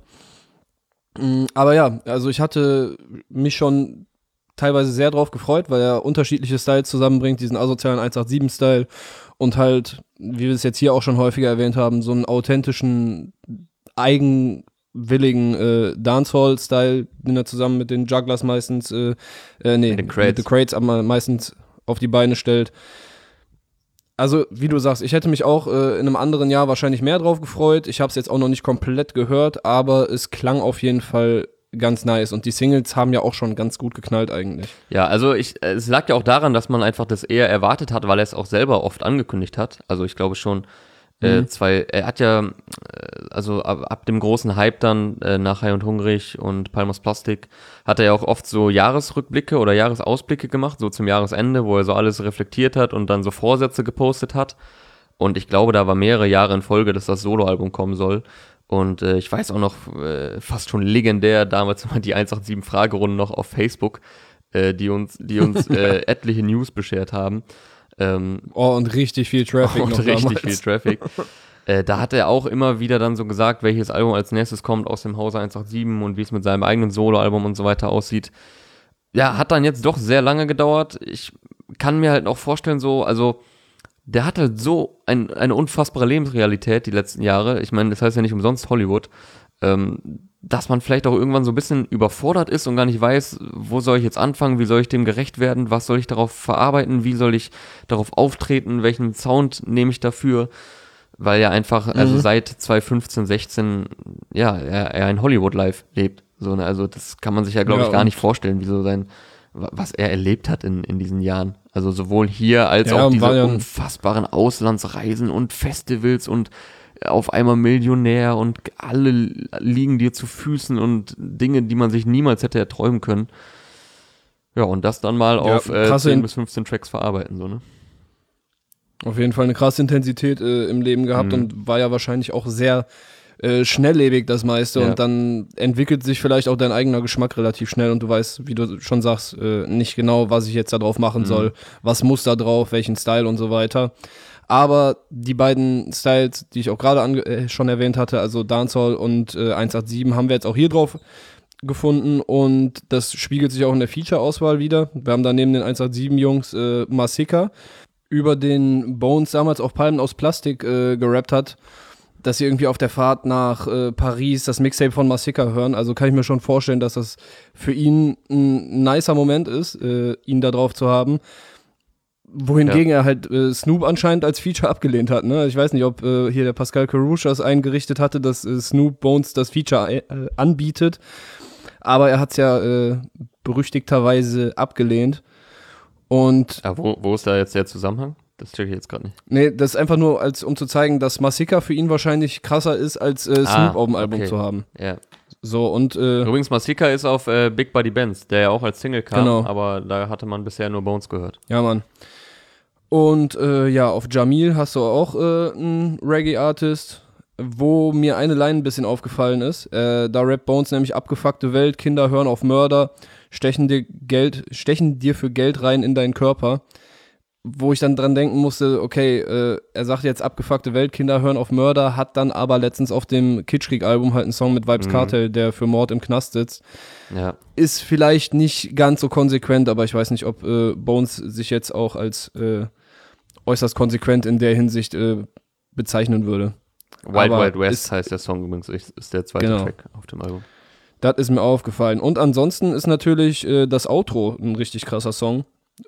Aber ja, also ich hatte mich schon teilweise sehr drauf gefreut, weil er unterschiedliche Styles zusammenbringt, diesen asozialen 187-Style und halt, wie wir es jetzt hier auch schon häufiger erwähnt haben, so einen authentischen, eigenwilligen Dancehall-Style, den er zusammen mit den Jugglers meistens, mit den Crates aber meistens auf die Beine stellt. Also, wie du sagst, ich hätte mich auch in einem anderen Jahr wahrscheinlich mehr drauf gefreut. Ich habe es jetzt auch noch nicht komplett gehört, aber es klang auf jeden Fall ganz nice. Und die Singles haben ja auch schon ganz gut geknallt eigentlich. Ja, also es lag ja auch daran, dass man einfach das eher erwartet hat, weil er es auch selber oft angekündigt hat. Also ich glaube schon, er hat ja, also ab dem großen Hype dann nach High und Hungrig und Palmos Plastik, hat er ja auch oft so Jahresrückblicke oder Jahresausblicke gemacht, so zum Jahresende, wo er so alles reflektiert hat und dann so Vorsätze gepostet hat. Und ich glaube, da war mehrere Jahre in Folge, dass das Soloalbum kommen soll. Und ich weiß auch noch, fast schon legendär, damals immer die 187-Fragerunde noch auf Facebook, die uns etliche News beschert haben. Und richtig viel Traffic noch richtig damals. viel Traffic. Da hat er auch immer wieder dann so gesagt, welches Album als nächstes kommt aus dem Hause 187 und wie es mit seinem eigenen Soloalbum und so weiter aussieht. Ja, hat dann jetzt doch sehr lange gedauert. Ich kann mir halt auch vorstellen, so, also der hat halt so eine unfassbare Lebensrealität die letzten Jahre. Ich meine, das heißt ja nicht umsonst Hollywood. Dass man vielleicht auch irgendwann so ein bisschen überfordert ist und gar nicht weiß, wo soll ich jetzt anfangen, wie soll ich dem gerecht werden, was soll ich darauf verarbeiten, wie soll ich darauf auftreten, welchen Sound nehme ich dafür, weil ja einfach, also seit 2015, 16, ja, er ein Hollywood-Life lebt. So, ne? Also das kann man sich ja, glaube ich, gar nicht vorstellen, wie so was er erlebt hat in diesen Jahren. Also sowohl hier als auch diese unfassbaren Auslandsreisen und Festivals und auf einmal Millionär und alle liegen dir zu Füßen und Dinge, die man sich niemals hätte erträumen können. Ja, und das dann mal auf 10 bis 15 Tracks verarbeiten, so, ne? Auf jeden Fall eine krasse Intensität im Leben gehabt und war ja wahrscheinlich auch sehr schnelllebig das meiste und dann entwickelt sich vielleicht auch dein eigener Geschmack relativ schnell und du weißt, wie du schon sagst, nicht genau, was ich jetzt da drauf machen soll, was muss da drauf, welchen Style und so weiter. Aber die beiden Styles, die ich auch gerade schon erwähnt hatte, also Dancehall und 187, haben wir jetzt auch hier drauf gefunden und das spiegelt sich auch in der Feature-Auswahl wieder. Wir haben da neben den 187-Jungs Masika, über den Bones damals auf Palmen aus Plastik gerappt hat, dass sie irgendwie auf der Fahrt nach Paris das Mixtape von Masika hören. Also kann ich mir schon vorstellen, dass das für ihn ein nicer Moment ist, ihn da drauf zu haben. Wohingegen er halt Snoop anscheinend als Feature abgelehnt hat. Ne? Ich weiß nicht, ob hier der Pascal Carouche das eingerichtet hatte, dass Snoop Bones das Feature anbietet. Aber er hat es ja berüchtigterweise abgelehnt. Und wo ist da jetzt der Zusammenhang? Das check ich jetzt gerade nicht. Nee, das ist einfach nur, um zu zeigen, dass Masika für ihn wahrscheinlich krasser ist, als Snoop auf dem Album zu haben. Ja. So, und übrigens, Masika ist auf Big Buddy Benz, der ja auch als Single kam, aber da hatte man bisher nur Bones gehört. Ja, Mann. Und auf Jamil hast du auch einen Reggae-Artist, wo mir eine Line ein bisschen aufgefallen ist. Da rappt Bones nämlich: abgefuckte Welt, Kinder hören auf Mörder, stechen dir für Geld rein in deinen Körper. Wo ich dann dran denken musste, okay, er sagt jetzt abgefuckte Welt, Kinder hören auf Mörder, hat dann aber letztens auf dem Kitschkrieg-Album halt einen Song mit Vybz Kartel, der für Mord im Knast sitzt. Ja. Ist vielleicht nicht ganz so konsequent, aber ich weiß nicht, ob Bones sich jetzt auch als äußerst konsequent in der Hinsicht bezeichnen würde. Wild West heißt der Song übrigens, ist der zweite Track auf dem Album. Das ist mir aufgefallen. Und ansonsten ist natürlich das Outro ein richtig krasser Song.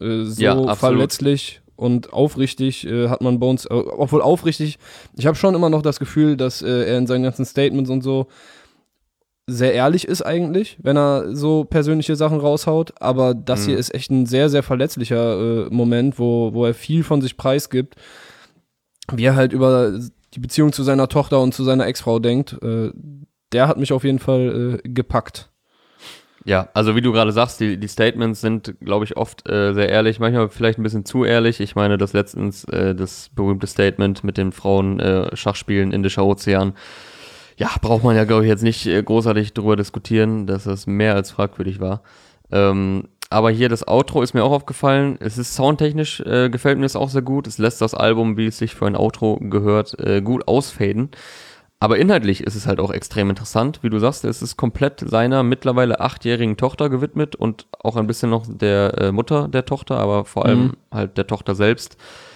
Verletzlich und aufrichtig hat man Bones, obwohl aufrichtig, ich habe schon immer noch das Gefühl, dass er in seinen ganzen Statements und so sehr ehrlich ist eigentlich, wenn er so persönliche Sachen raushaut, aber das hier ist echt ein sehr, sehr verletzlicher Moment, wo er viel von sich preisgibt, wie er halt über die Beziehung zu seiner Tochter und zu seiner Ex-Frau denkt. Der hat mich auf jeden Fall gepackt. Ja, also wie du gerade sagst, die Statements sind, glaube ich, oft sehr ehrlich, manchmal vielleicht ein bisschen zu ehrlich. Ich meine, das letztens das berühmte Statement mit den Frauen Schachspielen Indischer Ozean. Ja, braucht man ja, glaube ich, jetzt nicht großartig drüber diskutieren, dass das mehr als fragwürdig war. Aber hier das Outro ist mir auch aufgefallen. Es ist soundtechnisch, gefällt mir das auch sehr gut. Es lässt das Album, wie es sich für ein Outro gehört, gut ausfaden. Aber inhaltlich ist es halt auch extrem interessant. Wie du sagst, es ist komplett seiner mittlerweile 8-jährigen Tochter gewidmet und auch ein bisschen noch der Mutter der Tochter, aber vor allem halt der Tochter selbst.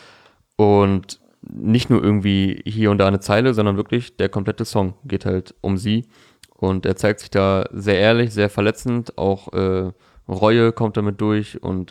Und nicht nur irgendwie hier und da eine Zeile, sondern wirklich der komplette Song geht halt um sie. Und er zeigt sich da sehr ehrlich, sehr verletzend. Auch Reue kommt damit durch und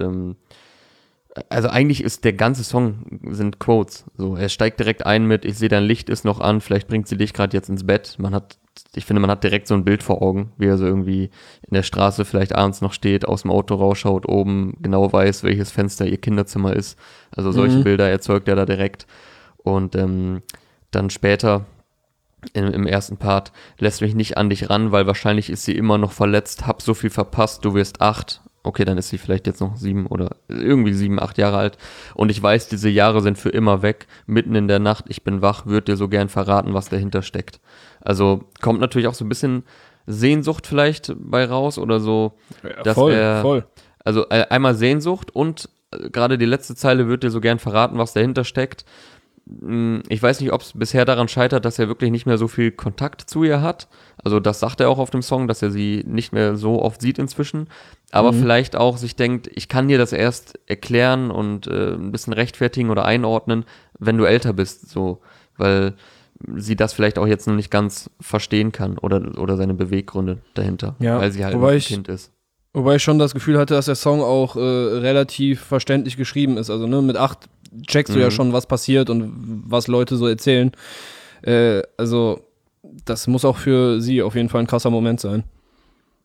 also eigentlich ist der ganze Song sind Quotes. So, er steigt direkt ein mit: Ich sehe, dein Licht ist noch an, vielleicht bringt sie dich gerade jetzt ins Bett. Ich finde, man hat direkt so ein Bild vor Augen, wie er so irgendwie in der Straße vielleicht abends noch steht, aus dem Auto rausschaut, oben genau weiß, welches Fenster ihr Kinderzimmer ist. Also solche Bilder erzeugt er da direkt. Und dann später im ersten Part: Lässt mich nicht an dich ran, weil wahrscheinlich ist sie immer noch verletzt, hab so viel verpasst, du wirst 8. Okay, dann ist sie vielleicht jetzt noch 7 oder irgendwie 7, 8 Jahre alt. Und ich weiß, diese Jahre sind für immer weg. Mitten in der Nacht, ich bin wach, würd dir so gern verraten, was dahinter steckt. Also kommt natürlich auch so ein bisschen Sehnsucht vielleicht bei raus oder so. Ja, dass voll. Also einmal Sehnsucht und gerade die letzte Zeile: Würd dir so gern verraten, was dahinter steckt. Ich weiß nicht, ob es bisher daran scheitert, dass er wirklich nicht mehr so viel Kontakt zu ihr hat. Also das sagt er auch auf dem Song, dass er sie nicht mehr so oft sieht inzwischen. Aber vielleicht auch sich denkt, ich kann dir das erst erklären und ein bisschen rechtfertigen oder einordnen, wenn du älter bist. So, weil sie das vielleicht auch jetzt noch nicht ganz verstehen kann oder seine Beweggründe dahinter, weil sie halt ein Kind ist. Wobei ich schon das Gefühl hatte, dass der Song auch relativ verständlich geschrieben ist. Also mit 8 checkst du ja schon, was passiert und was Leute so erzählen. Also das muss auch für sie auf jeden Fall ein krasser Moment sein.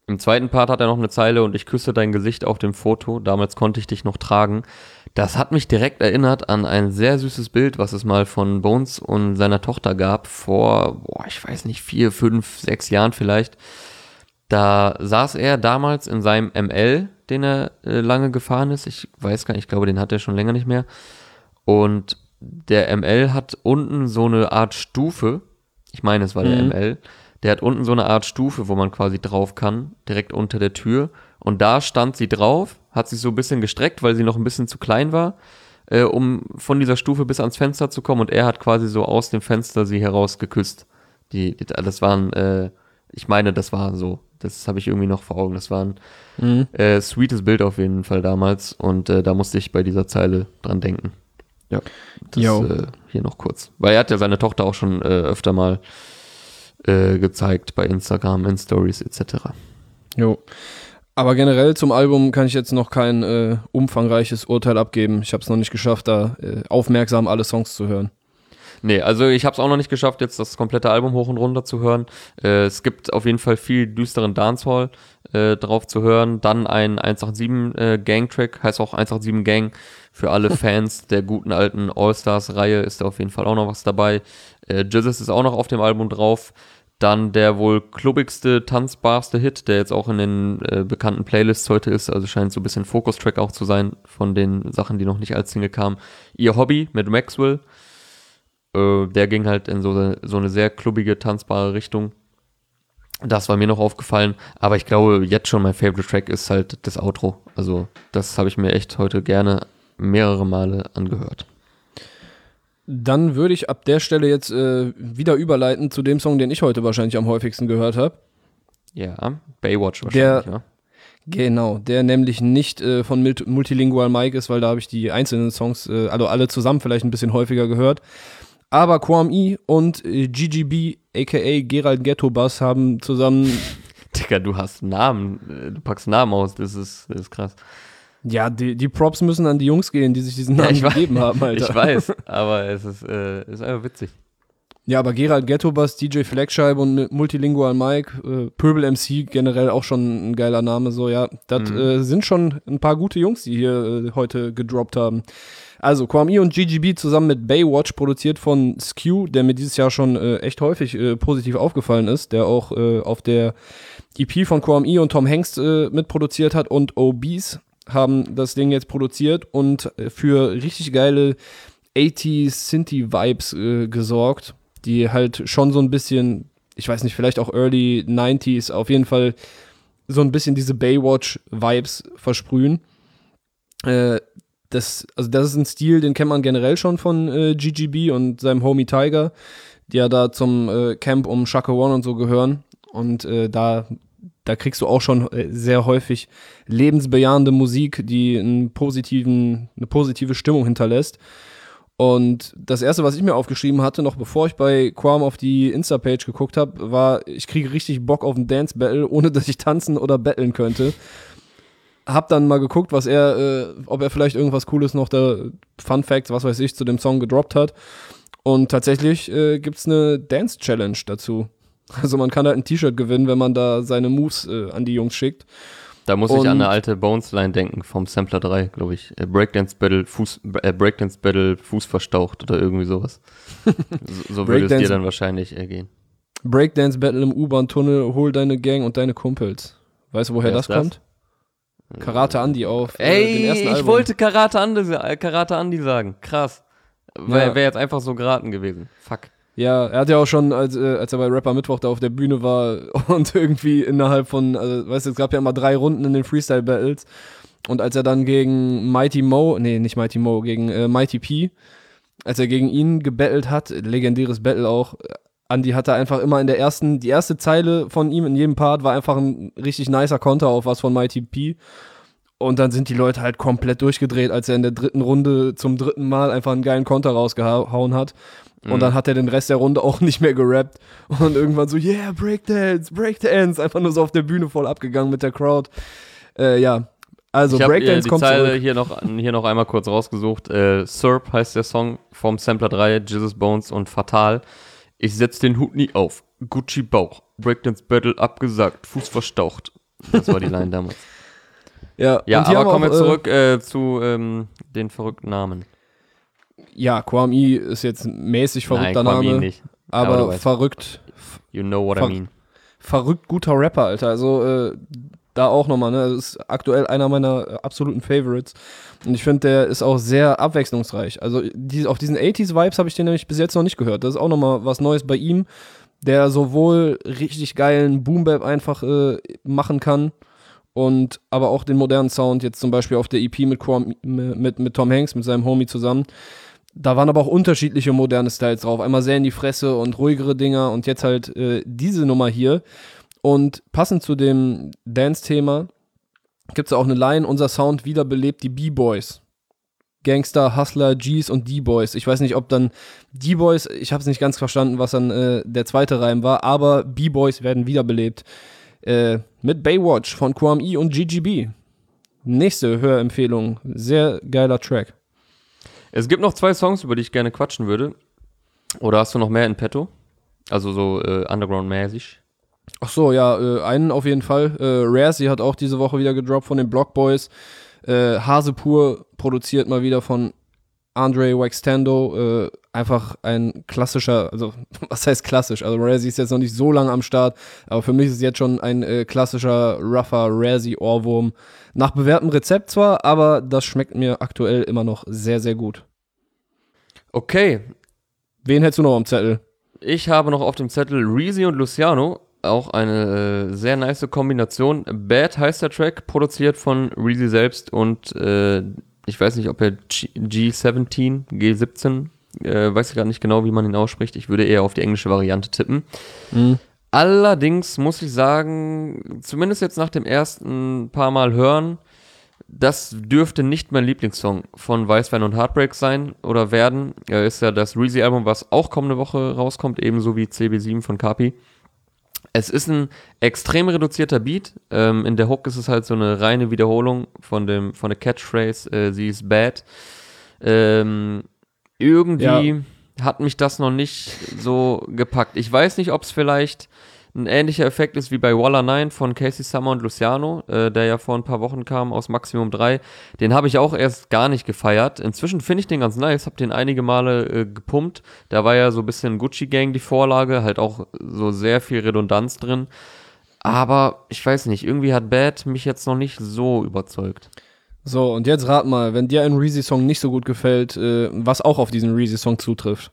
Im zweiten Part hat er noch eine Zeile und ich küsse dein Gesicht auf dem Foto, damals konnte ich dich noch tragen. Das hat mich direkt erinnert an ein sehr süßes Bild, was es mal von Bones und seiner Tochter gab, vor, ich weiß nicht, 4, 5, 6 Jahren vielleicht. Da saß er damals in seinem ML, den er lange gefahren ist. Ich weiß gar nicht, ich glaube, den hat er schon länger nicht mehr. Und der ML hat unten so eine Art Stufe, ich meine, es war der ML, der hat unten so eine Art Stufe, wo man quasi drauf kann, direkt unter der Tür. Und da stand sie drauf, hat sich so ein bisschen gestreckt, weil sie noch ein bisschen zu klein war, um von dieser Stufe bis ans Fenster zu kommen. Und er hat quasi so aus dem Fenster sie heraus geküsst. Das waren, ich meine, das war so. Das habe ich irgendwie noch vor Augen. Das war ein sweetes Bild auf jeden Fall damals. Und da musste ich bei dieser Zeile dran denken. Ja, das hier noch kurz. Weil er hat ja seine Tochter auch schon öfter mal gezeigt bei Instagram, in Stories etc. Jo. Aber generell zum Album kann ich jetzt noch kein umfangreiches Urteil abgeben. Ich habe es noch nicht geschafft, da aufmerksam alle Songs zu hören. Nee, also ich habe es auch noch nicht geschafft, jetzt das komplette Album hoch und runter zu hören. Es gibt auf jeden Fall viel düsteren Dancehall drauf zu hören. Dann ein 187 Gang-Track, heißt auch 187 Gang. Für alle Fans der guten alten All-Stars-Reihe ist da auf jeden Fall auch noch was dabei. Jesus ist auch noch auf dem Album drauf. Dann der wohl klubbigste, tanzbarste Hit, der jetzt auch in den bekannten Playlists heute ist. Also scheint so ein bisschen Fokus-Track auch zu sein von den Sachen, die noch nicht als Single kamen. Ihr Hobby mit Maxwell. Der ging halt in so eine sehr klubbige, tanzbare Richtung. Das war mir noch aufgefallen. Aber ich glaube, jetzt schon mein Favorite Track ist halt das Outro. Also das habe ich mir echt heute gerne mehrere Male angehört. Dann würde ich ab der Stelle jetzt wieder überleiten zu dem Song, den ich heute wahrscheinlich am häufigsten gehört habe. Ja, Baywatch wahrscheinlich, ja. Genau, der nämlich nicht von Multilingual Mike ist, weil da habe ich die einzelnen Songs, also alle zusammen vielleicht ein bisschen häufiger gehört. Aber Kwame und GGB, a.k.a. Gerald Ghetto Bass, haben zusammen... Digga, du hast Namen, du packst Namen aus, das ist krass. Ja, die Props müssen an die Jungs gehen, die sich diesen Namen gegeben haben, Alter. Ich weiß, aber es ist einfach witzig. Ja, aber Gerald Ghetto Bass, DJ Flagscheibe und Multilingual Mike, Pöbel MC, generell auch schon ein geiler Name, so, ja. Das sind schon ein paar gute Jungs, die hier heute gedroppt haben. Also, Kwame und GGB zusammen mit Baywatch, produziert von Skew, der mir dieses Jahr schon echt häufig positiv aufgefallen ist, der auch auf der EP von Kwame und Tom Hanks mitproduziert hat, und OBs haben das Ding jetzt produziert und für richtig geile 80s Synthie-Vibes gesorgt, die halt schon so ein bisschen, ich weiß nicht, vielleicht auch Early 90s, auf jeden Fall so ein bisschen diese Baywatch-Vibes versprühen. Das ist ein Stil, den kennt man generell schon von GGB und seinem Homie Tiger, die ja da zum Camp um Chaka One und so gehören. Und da kriegst du auch schon sehr häufig lebensbejahende Musik, die eine positive Stimmung hinterlässt. Und das Erste, was ich mir aufgeschrieben hatte, noch bevor ich bei Quam auf die Insta-Page geguckt habe, war, ich kriege richtig Bock auf ein Dance-Battle, ohne dass ich tanzen oder battlen könnte. Hab dann mal geguckt, ob er vielleicht irgendwas Cooles noch da, Fun Facts, was weiß ich, zu dem Song gedroppt hat. Und tatsächlich gibt's eine Dance-Challenge dazu. Also man kann halt ein T-Shirt gewinnen, wenn man da seine Moves an die Jungs schickt. Da muss ich an eine alte Bones-Line denken vom Sampler 3, glaube ich. Breakdance Battle, Fuß verstaucht oder irgendwie sowas. so würde es dir dann wahrscheinlich gehen. Breakdance Battle im U-Bahn-Tunnel, hol deine Gang und deine Kumpels. Weißt du, woher das kommt? Karate Andy auf dem ersten Album. Ich wollte Karate Andy sagen. Krass. Wäre jetzt einfach so geraten gewesen. Fuck. Ja, er hat ja auch schon, als er bei Rapper Mittwoch da auf der Bühne war und irgendwie innerhalb von, weißt du, es gab ja immer 3 Runden in den Freestyle-Battles, und als er dann gegen Mighty P, als er gegen ihn gebattelt hat, legendäres Battle auch, Andy hatte einfach immer die erste Zeile von ihm in jedem Part war einfach ein richtig nicer Konter auf was von Mighty P. Und dann sind die Leute halt komplett durchgedreht, als er in der 3. Runde zum 3. Mal einfach einen geilen Konter rausgehauen hat. Und dann hat er den Rest der Runde auch nicht mehr gerappt. Und irgendwann so, yeah, Breakdance. Einfach nur so auf der Bühne voll abgegangen mit der Crowd. Ja, also Breakdance kommt Zeile zurück. Hier noch einmal kurz rausgesucht. Surp heißt der Song vom Sampler 3, Jesus Bones und Fatal. Ich setz den Hut nie auf. Gucci Bauch. Breakdance Battle abgesagt. Fuß verstaucht. Das war die Line damals. Ja, Ja, und die aber haben kommen wir auch, zurück zu den verrückten Namen. Ja, Kwame ist jetzt ein mäßig verrückter Nein, Kwame Name, nicht. aber du weißt, verrückt, You know what I mean. verrückt guter Rapper, Alter. Also da auch nochmal, ne? Das ist aktuell einer meiner absoluten Favorites. Und ich finde, der ist auch sehr abwechslungsreich. Also auf diesen 80s-Vibes habe ich den nämlich bis jetzt noch nicht gehört. Das ist auch nochmal was Neues bei ihm, der sowohl richtig geilen Boom-Bap einfach machen kann und aber auch den modernen Sound, jetzt zum Beispiel auf der EP mit Tom Hanks, mit seinem Homie zusammen. Da waren aber auch unterschiedliche moderne Styles drauf. Einmal sehr in die Fresse und ruhigere Dinger und jetzt halt diese Nummer hier. Und passend zu dem Dance-Thema gibt es auch eine Line, unser Sound wiederbelebt die B-Boys. Gangster, Hustler, G's und D-Boys. Ich weiß nicht, ob dann D-Boys, ich habe es nicht ganz verstanden, was dann der zweite Reim war, aber B-Boys werden wiederbelebt. Mit Baywatch von Kwame E und GGB. Nächste Hörempfehlung. Sehr geiler Track. Es gibt noch 2 Songs, über die ich gerne quatschen würde. Oder hast du noch mehr in petto? Also so Underground-mäßig. Ach so, ja, einen auf jeden Fall. Razzy hat auch diese Woche wieder gedroppt von den Block Boys. Hasepur produziert mal wieder von Andre Waxtando. Einfach ein klassischer, also was heißt klassisch? Also Razzy ist jetzt noch nicht so lange am Start, aber für mich ist es jetzt schon ein klassischer, rougher Razzy-Ohrwurm. Nach bewährtem Rezept zwar, aber das schmeckt mir aktuell immer noch sehr, sehr gut. Okay. Wen hättest du noch am Zettel? Ich habe noch auf dem Zettel Reezy und Luciano. Auch eine sehr nice Kombination. Bad heißt der Track, produziert von Reezy selbst und ich weiß nicht, ob er G17, weiß ich gar nicht genau, wie man ihn ausspricht. Ich würde eher auf die englische Variante tippen. Mhm. Allerdings muss ich sagen, zumindest jetzt nach dem ersten paar Mal hören, das dürfte nicht mein Lieblingssong von Weißwein und Heartbreak sein oder werden. Ist ja das Reezy-Album, was auch kommende Woche rauskommt, ebenso wie CB7 von Kapi. Es ist ein extrem reduzierter Beat. In der Hook ist es halt so eine reine Wiederholung von der Catchphrase, sie ist bad. Irgendwie hat mich das noch nicht so gepackt. Ich weiß nicht, ob es vielleicht ein ähnlicher Effekt ist wie bei Walla 9 von Casey Summer und Luciano, der ja vor ein paar Wochen kam aus Maximum 3. Den habe ich auch erst gar nicht gefeiert. Inzwischen finde ich den ganz nice, habe den einige Male gepumpt. Da war ja so ein bisschen Gucci Gang die Vorlage, halt auch so sehr viel Redundanz drin. Aber ich weiß nicht, irgendwie hat Bad mich jetzt noch nicht so überzeugt. So, und jetzt rat mal, wenn dir ein Reezy-Song nicht so gut gefällt, was auch auf diesen Reezy-Song zutrifft.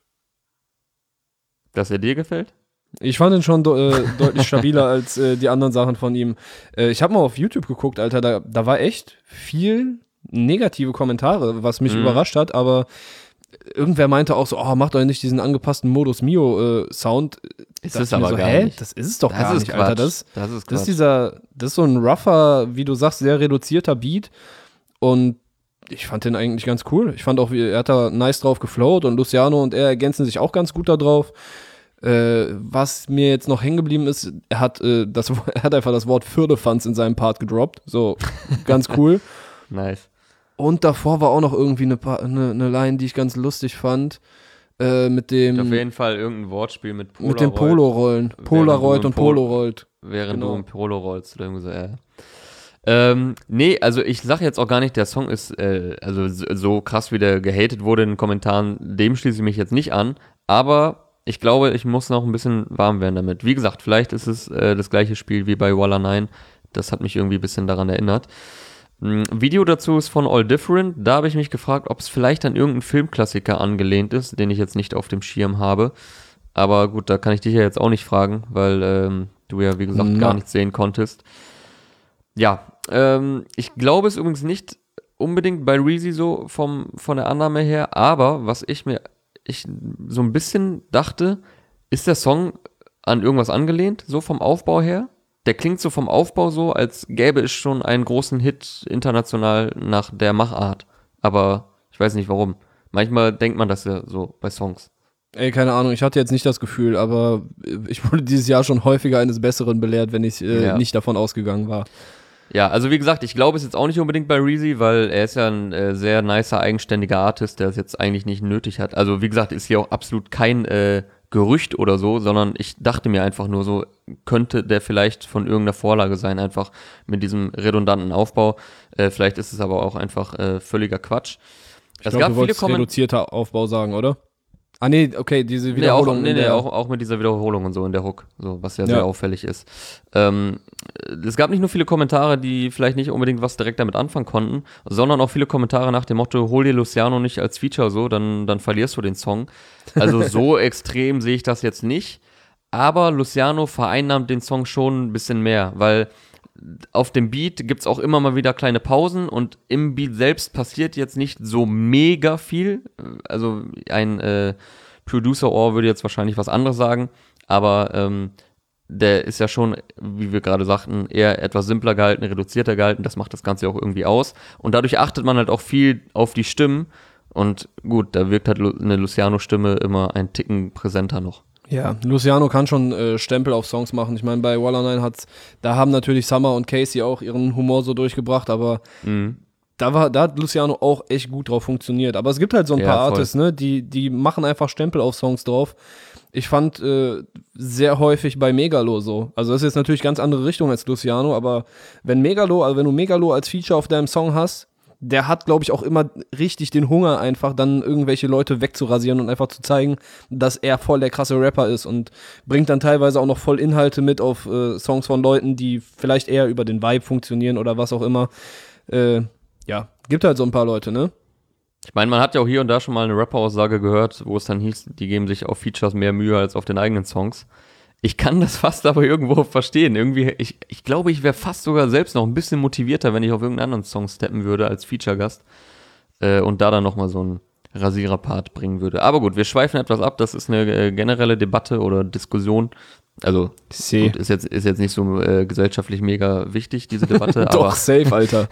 Dass er dir gefällt? Ich fand ihn schon deutlich stabiler als die anderen Sachen von ihm. Ich habe mal auf YouTube geguckt, Alter, da war echt viel negative Kommentare, was mich überrascht hat, aber irgendwer meinte auch so, oh, macht euch nicht diesen angepassten Modus Mio Sound. Das ist aber so, gar nicht. Das ist es doch gar nicht, Alter. Das ist Quatsch. Das ist so ein rougher, wie du sagst, sehr reduzierter Beat und ich fand den eigentlich ganz cool. Ich fand auch, er hat da nice drauf geflowt und Luciano und er ergänzen sich auch ganz gut da drauf. Was mir jetzt noch hängen geblieben ist, er hat einfach das Wort Firlefanz in seinem Part gedroppt. So, ganz cool. Nice. Und davor war auch noch irgendwie eine Line, die ich ganz lustig fand. Mit dem. Auf jeden Fall irgendein Wortspiel mit Polaroid. Mit den Polo-Rollen. Polaroid und Polo-Rollt. Während Genau. du im Polo rollst oder irgendwie so, nee, also ich sag jetzt auch gar nicht, der Song ist also so krass, wie der gehatet wurde in den Kommentaren, dem schließe ich mich jetzt nicht an, aber ich glaube, ich muss noch ein bisschen warm werden damit. Wie gesagt, vielleicht ist es das gleiche Spiel wie bei Walla 9, das hat mich irgendwie ein bisschen daran erinnert. Video dazu ist von All Different, da habe ich mich gefragt, ob es vielleicht an irgendeinen Filmklassiker angelehnt ist, den ich jetzt nicht auf dem Schirm habe, aber gut, da kann ich dich ja jetzt auch nicht fragen, weil du ja, wie gesagt, gar nichts sehen konntest. Ja, ich glaube es übrigens nicht unbedingt bei Reezy so von der Annahme her, aber was ich so ein bisschen dachte, ist der Song an irgendwas angelehnt, so vom Aufbau her? Der klingt so vom Aufbau so, als gäbe es schon einen großen Hit international nach der Machart, aber ich weiß nicht warum. Manchmal denkt man das ja so bei Songs. Ey, keine Ahnung, ich hatte jetzt nicht das Gefühl, aber ich wurde dieses Jahr schon häufiger eines Besseren belehrt, wenn ich nicht davon ausgegangen war. Ja, also wie gesagt, ich glaube es jetzt auch nicht unbedingt bei Reezy, weil er ist ja ein sehr nicer, eigenständiger Artist, der es jetzt eigentlich nicht nötig hat. Also wie gesagt, ist hier auch absolut kein Gerücht oder so, sondern ich dachte mir einfach nur so, könnte der vielleicht von irgendeiner Vorlage sein, einfach mit diesem redundanten Aufbau. Vielleicht ist es aber auch einfach völliger Quatsch. Ich glaube, du wolltest reduzierter Aufbau sagen, oder? Ah, nee, okay, diese Wiederholung. Auch mit dieser Wiederholung und so in der Hook, so, was ja sehr auffällig ist. Es gab nicht nur viele Kommentare, die vielleicht nicht unbedingt was direkt damit anfangen konnten, sondern auch viele Kommentare nach dem Motto, hol dir Luciano nicht als Feature so, dann verlierst du den Song. Also so extrem sehe ich das jetzt nicht, aber Luciano vereinnahmt den Song schon ein bisschen mehr, weil auf dem Beat gibt's auch immer mal wieder kleine Pausen und im Beat selbst passiert jetzt nicht so mega viel. Also ein Producer-Ohr würde jetzt wahrscheinlich was anderes sagen, aber der ist ja schon, wie wir gerade sagten, eher etwas simpler gehalten, reduzierter gehalten. Das macht das Ganze auch irgendwie aus. Und dadurch achtet man halt auch viel auf die Stimmen. Und gut, da wirkt halt eine Luciano-Stimme immer ein Ticken präsenter noch. Ja, Luciano kann schon Stempel auf Songs machen. Ich meine, bei Wall-O-9 da haben natürlich Summer und Casey auch ihren Humor so durchgebracht, aber da hat Luciano auch echt gut drauf funktioniert. Aber es gibt halt so ein paar Artists, ne, die machen einfach Stempel auf Songs drauf. Ich fand sehr häufig bei Megalo so. Also das ist jetzt natürlich ganz andere Richtung als Luciano, aber wenn du Megalo als Feature auf deinem Song hast, der hat, glaube ich, auch immer richtig den Hunger einfach, dann irgendwelche Leute wegzurasieren und einfach zu zeigen, dass er voll der krasse Rapper ist und bringt dann teilweise auch noch voll Inhalte mit auf Songs von Leuten, die vielleicht eher über den Vibe funktionieren oder was auch immer. Gibt halt so ein paar Leute, ne? Ich meine, man hat ja auch hier und da schon mal eine Rapper-Aussage gehört, wo es dann hieß, die geben sich auf Features mehr Mühe als auf den eigenen Songs. Ich kann das fast aber irgendwo verstehen. Irgendwie, ich glaube, ich wäre fast sogar selbst noch ein bisschen motivierter, wenn ich auf irgendeinen anderen Song steppen würde als Feature-Gast und da dann nochmal so einen Rasierer-Part bringen würde. Aber gut, wir schweifen etwas ab. Das ist eine generelle Debatte oder Diskussion. Also, gut, ist jetzt nicht so gesellschaftlich mega wichtig, diese Debatte. Doch, aber safe, Alter.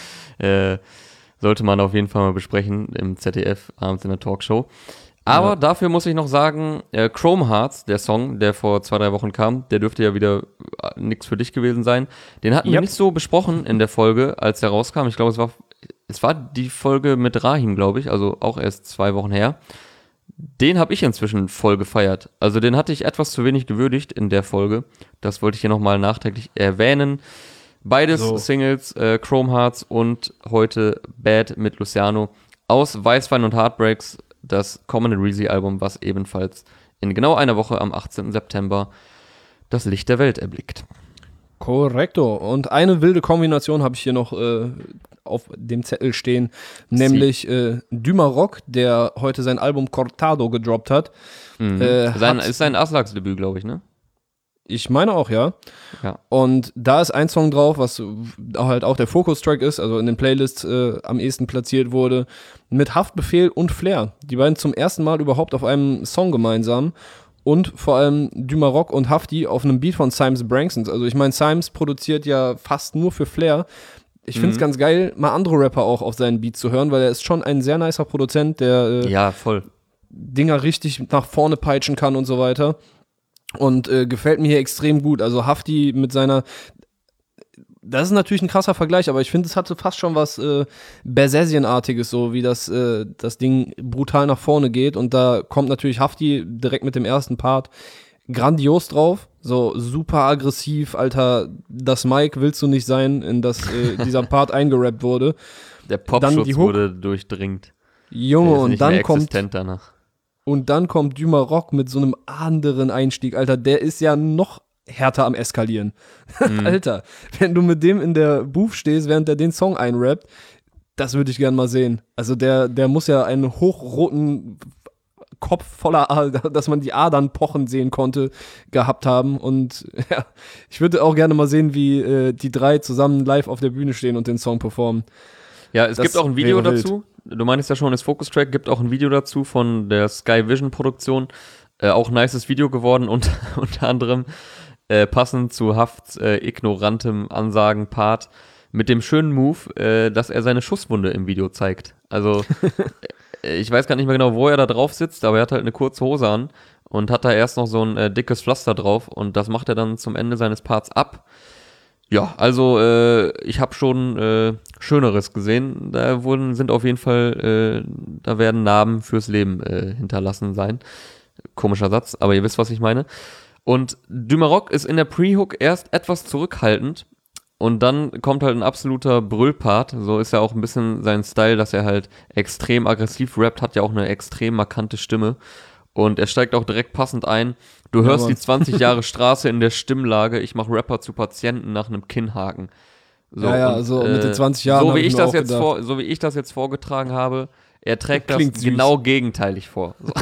Sollte man auf jeden Fall mal besprechen im ZDF, abends in der Talkshow. Aber dafür muss ich noch sagen, Chrome Hearts, der Song, der vor 2-3 Wochen kam, der dürfte ja wieder nix für dich gewesen sein. Den hatten wir nicht so besprochen in der Folge, als der rauskam. Ich glaube, es war die Folge mit Rahim, glaube ich, also auch erst 2 Wochen her. Den habe ich inzwischen voll gefeiert. Also den hatte ich etwas zu wenig gewürdigt in der Folge. Das wollte ich hier nochmal nachträglich erwähnen. Beides Singles, Chrome Hearts und heute Bad mit Luciano aus Weißwein und Heartbreaks, das kommende Reezy-Album, was ebenfalls in genau einer Woche am 18. September das Licht der Welt erblickt. Korrekto. Und eine wilde Kombination habe ich hier noch auf dem Zettel stehen, nämlich Dümarock, der heute sein Album Cortado gedroppt hat. Ist sein Aslaks-Debüt, glaube ich, ne? Ich meine auch, ja. Und da ist ein Song drauf, was halt auch der Focus-Track ist, also in den Playlists am ehesten platziert wurde, mit Haftbefehl und Flair. Die beiden zum ersten Mal überhaupt auf einem Song gemeinsam und vor allem Dümarock und Hafti auf einem Beat von Symes Branksons. Also ich meine, Symes produziert ja fast nur für Flair. Ich finde es ganz geil, mal andere Rapper auch auf seinen Beats zu hören, weil er ist schon ein sehr nicer Produzent, der voll Dinger richtig nach vorne peitschen kann und so weiter. Und gefällt mir hier extrem gut. Also Hafti mit seiner, das ist natürlich ein krasser Vergleich, aber ich finde, es hatte fast schon was Bersesien-artiges, so wie das Ding brutal nach vorne geht. Und da kommt natürlich Hafti direkt mit dem ersten Part grandios drauf. So super aggressiv, Alter, das Mic willst du nicht sein, in das dieser Part eingerappt wurde. Der Popschutz wurde durchdringt. Junge, und dann kommt danach. Und dann kommt Dümarock mit so einem anderen Einstieg, Alter, der ist ja noch härter am Eskalieren. Alter, wenn du mit dem in der Booth stehst, während der den Song einrappt, das würde ich gern mal sehen. Also der muss ja einen hochroten Kopf voller Adern, dass man die Adern pochen sehen konnte, gehabt haben. Und ja, ich würde auch gerne mal sehen, wie die drei zusammen live auf der Bühne stehen und den Song performen. Ja, es gibt auch ein Video dazu. Du meinst ja schon, das Focus-Track gibt auch ein Video dazu von der Sky Vision Produktion. Auch ein nices Video geworden und unter anderem passend zu Hafts ignorantem Ansagen-Part mit dem schönen Move, dass er seine Schusswunde im Video zeigt. Also ich weiß gar nicht mehr genau, wo er da drauf sitzt, aber er hat halt eine kurze Hose an und hat da erst noch so ein dickes Pflaster drauf und das macht er dann zum Ende seines Parts ab. Ja, also ich habe schon Schöneres gesehen. Sind auf jeden Fall, da werden Narben fürs Leben hinterlassen sein. Komischer Satz, aber ihr wisst, was ich meine. Und Dumarock ist in der Pre-Hook erst etwas zurückhaltend und dann kommt halt ein absoluter Brüllpart. So ist ja auch ein bisschen sein Style, dass er halt extrem aggressiv rappt, hat ja auch eine extrem markante Stimme. Und er steigt auch direkt passend ein. Du hörst die 20 Jahre Straße in der Stimmlage, ich mach Rapper zu Patienten nach einem Kinnhaken. So, so Mitte 20 Jahren. So wie ich das jetzt vorgetragen habe, er trägt das genau gegenteilig vor. So.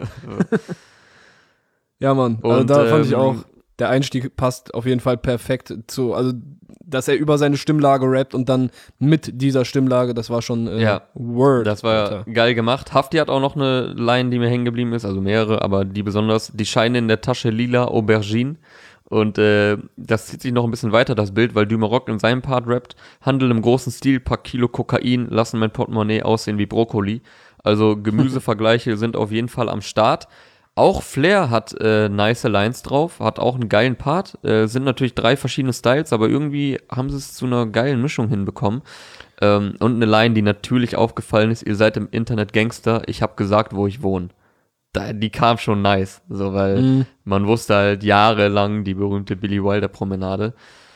Ja, Mann, also da fand ich auch, der Einstieg passt auf jeden Fall perfekt zu, also dass er über seine Stimmlage rappt und dann mit dieser Stimmlage, das war schon Word. Das war geil gemacht. Hafti hat auch noch eine Line, die mir hängen geblieben ist, also mehrere, aber die besonders, die scheinen in der Tasche lila Aubergine. Und das zieht sich noch ein bisschen weiter, das Bild, weil Dumarock in seinem Part rappt, Handel im großen Stil, paar Kilo Kokain, lassen mein Portemonnaie aussehen wie Brokkoli. Also Gemüsevergleiche sind auf jeden Fall am Start. Auch Flair hat nice Lines drauf, hat auch einen geilen Part. Sind natürlich 3 verschiedene Styles, aber irgendwie haben sie es zu einer geilen Mischung hinbekommen. Und eine Line, die natürlich aufgefallen ist, ihr seid im Internet Gangster, ich hab gesagt, wo ich wohne. Die kam schon nice, so, weil man wusste halt jahrelang die berühmte Billy Wilder Promenade.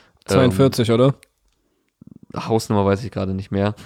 42, oder? Hausnummer weiß ich gerade nicht mehr.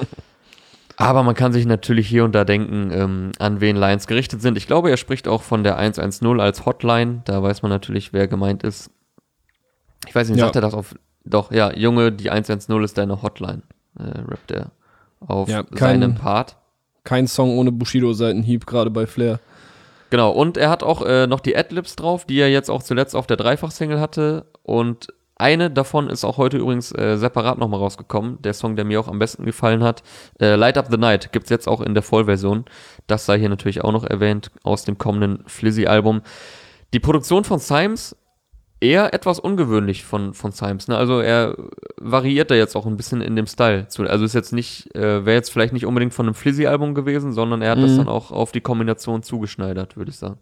Aber man kann sich natürlich hier und da denken, an wen Lines gerichtet sind. Ich glaube, er spricht auch von der 110 als Hotline. Da weiß man natürlich, wer gemeint ist. Ich weiß nicht, sagt er das auf... Doch, ja, Junge, die 110 ist deine Hotline. Rappt er auf seinem Part. Kein Song ohne Bushido-Seitenhieb, gerade bei Flair. Genau, und er hat auch noch die Adlibs drauf, die er jetzt auch zuletzt auf der Dreifach-Single hatte. Und eine davon ist auch heute übrigens separat nochmal rausgekommen. Der Song, der mir auch am besten gefallen hat. Light Up the Night gibt's jetzt auch in der Vollversion. Das sei hier natürlich auch noch erwähnt aus dem kommenden Flizzy-Album. Die Produktion von Symes eher etwas ungewöhnlich von Symes, ne? Also er variiert da jetzt auch ein bisschen in dem Style. Also ist jetzt nicht, wäre jetzt vielleicht nicht unbedingt von einem Flizzy-Album gewesen, sondern er hat das dann auch auf die Kombination zugeschneidert, würde ich sagen.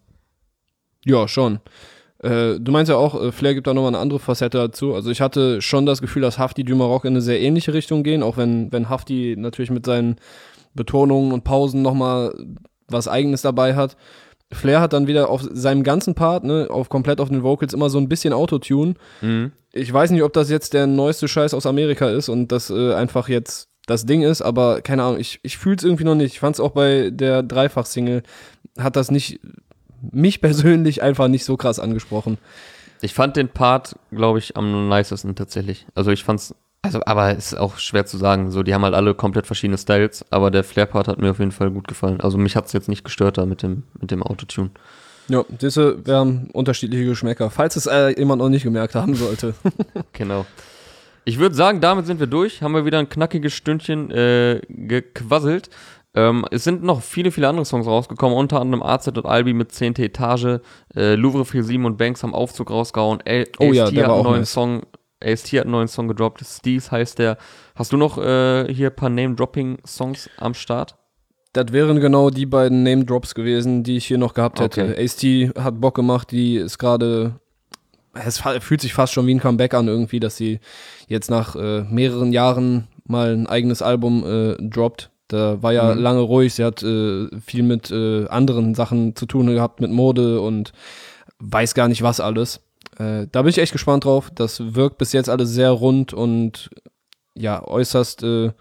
Ja, schon. Du meinst ja auch, Flair gibt da nochmal eine andere Facette dazu. Also ich hatte schon das Gefühl, dass Hafti Dumarock in eine sehr ähnliche Richtung gehen, auch wenn Hafti natürlich mit seinen Betonungen und Pausen nochmal was Eigenes dabei hat. Flair hat dann wieder auf seinem ganzen Part, ne, komplett auf den Vocals immer so ein bisschen Autotune. Ich weiß nicht, ob das jetzt der neueste Scheiß aus Amerika ist und das einfach jetzt das Ding ist, aber keine Ahnung, ich fühle es irgendwie noch nicht. Ich fand es auch bei der Dreifach-Single, hat das mich persönlich einfach nicht so krass angesprochen. Ich fand den Part, glaube ich, am nicesten tatsächlich. Also ich fand's, aber es ist auch schwer zu sagen. So, die haben halt alle komplett verschiedene Styles, aber der Flair-Part hat mir auf jeden Fall gut gefallen. Also mich hat's jetzt nicht gestört da mit dem Autotune. Ja, wir haben unterschiedliche Geschmäcker, falls es jemand noch nicht gemerkt haben sollte. Genau. Ich würde sagen, damit sind wir durch. Haben wir wieder ein knackiges Stündchen gequasselt. Es sind noch viele, viele andere Songs rausgekommen, unter anderem AZ und Albi mit 10. Etage, Louvre 47 und Banks haben Aufzug rausgehauen, AST hat einen neuen Song gedroppt, Steez heißt der. Hast du noch hier ein paar Name-Dropping-Songs am Start? Das wären genau die beiden Name-Drops gewesen, die ich hier noch gehabt hätte. Okay. AST hat Bock gemacht, die ist gerade, es fühlt sich fast schon wie ein Comeback an irgendwie, dass sie jetzt nach mehreren Jahren mal ein eigenes Album droppt. Da war ja lange ruhig, sie hat viel mit anderen Sachen zu tun gehabt, mit Mode und weiß gar nicht was alles. Da bin ich echt gespannt drauf. Das wirkt bis jetzt alles sehr rund und ja, äußerst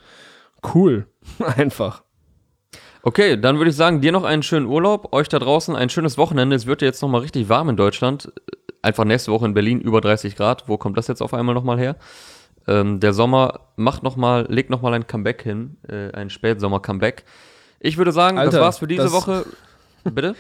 cool. Einfach. Okay, dann würde ich sagen, dir noch einen schönen Urlaub, euch da draußen ein schönes Wochenende. Es wird ja jetzt nochmal richtig warm in Deutschland. Einfach nächste Woche in Berlin über 30 Grad. Wo kommt das jetzt auf einmal nochmal her? Der Sommer legt nochmal ein Comeback hin, ein Spätsommer-Comeback. Ich würde sagen, Alter, das war's für diese Woche. Bitte?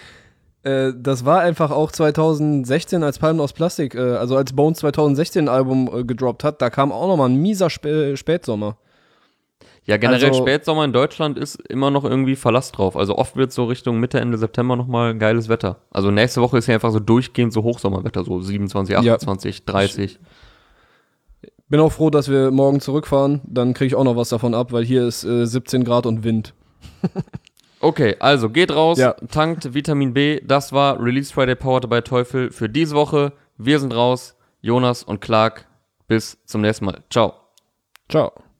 Das war einfach auch 2016, als Palmen aus Plastik, also als Bones 2016 ein Album gedroppt hat, da kam auch nochmal ein mieser Spätsommer. Ja, generell Spätsommer in Deutschland ist immer noch irgendwie Verlass drauf. Also oft wird so Richtung Mitte, Ende September nochmal geiles Wetter. Also nächste Woche ist ja einfach so durchgehend so Hochsommerwetter, so 27, 28, 30. Bin auch froh, dass wir morgen zurückfahren. Dann kriege ich auch noch was davon ab, weil hier ist 17 Grad und Wind. Okay, also geht raus, tankt Vitamin B. Das war Release Friday Powered by Teufel für diese Woche. Wir sind raus. Jonas und Clark. Bis zum nächsten Mal. Ciao. Ciao.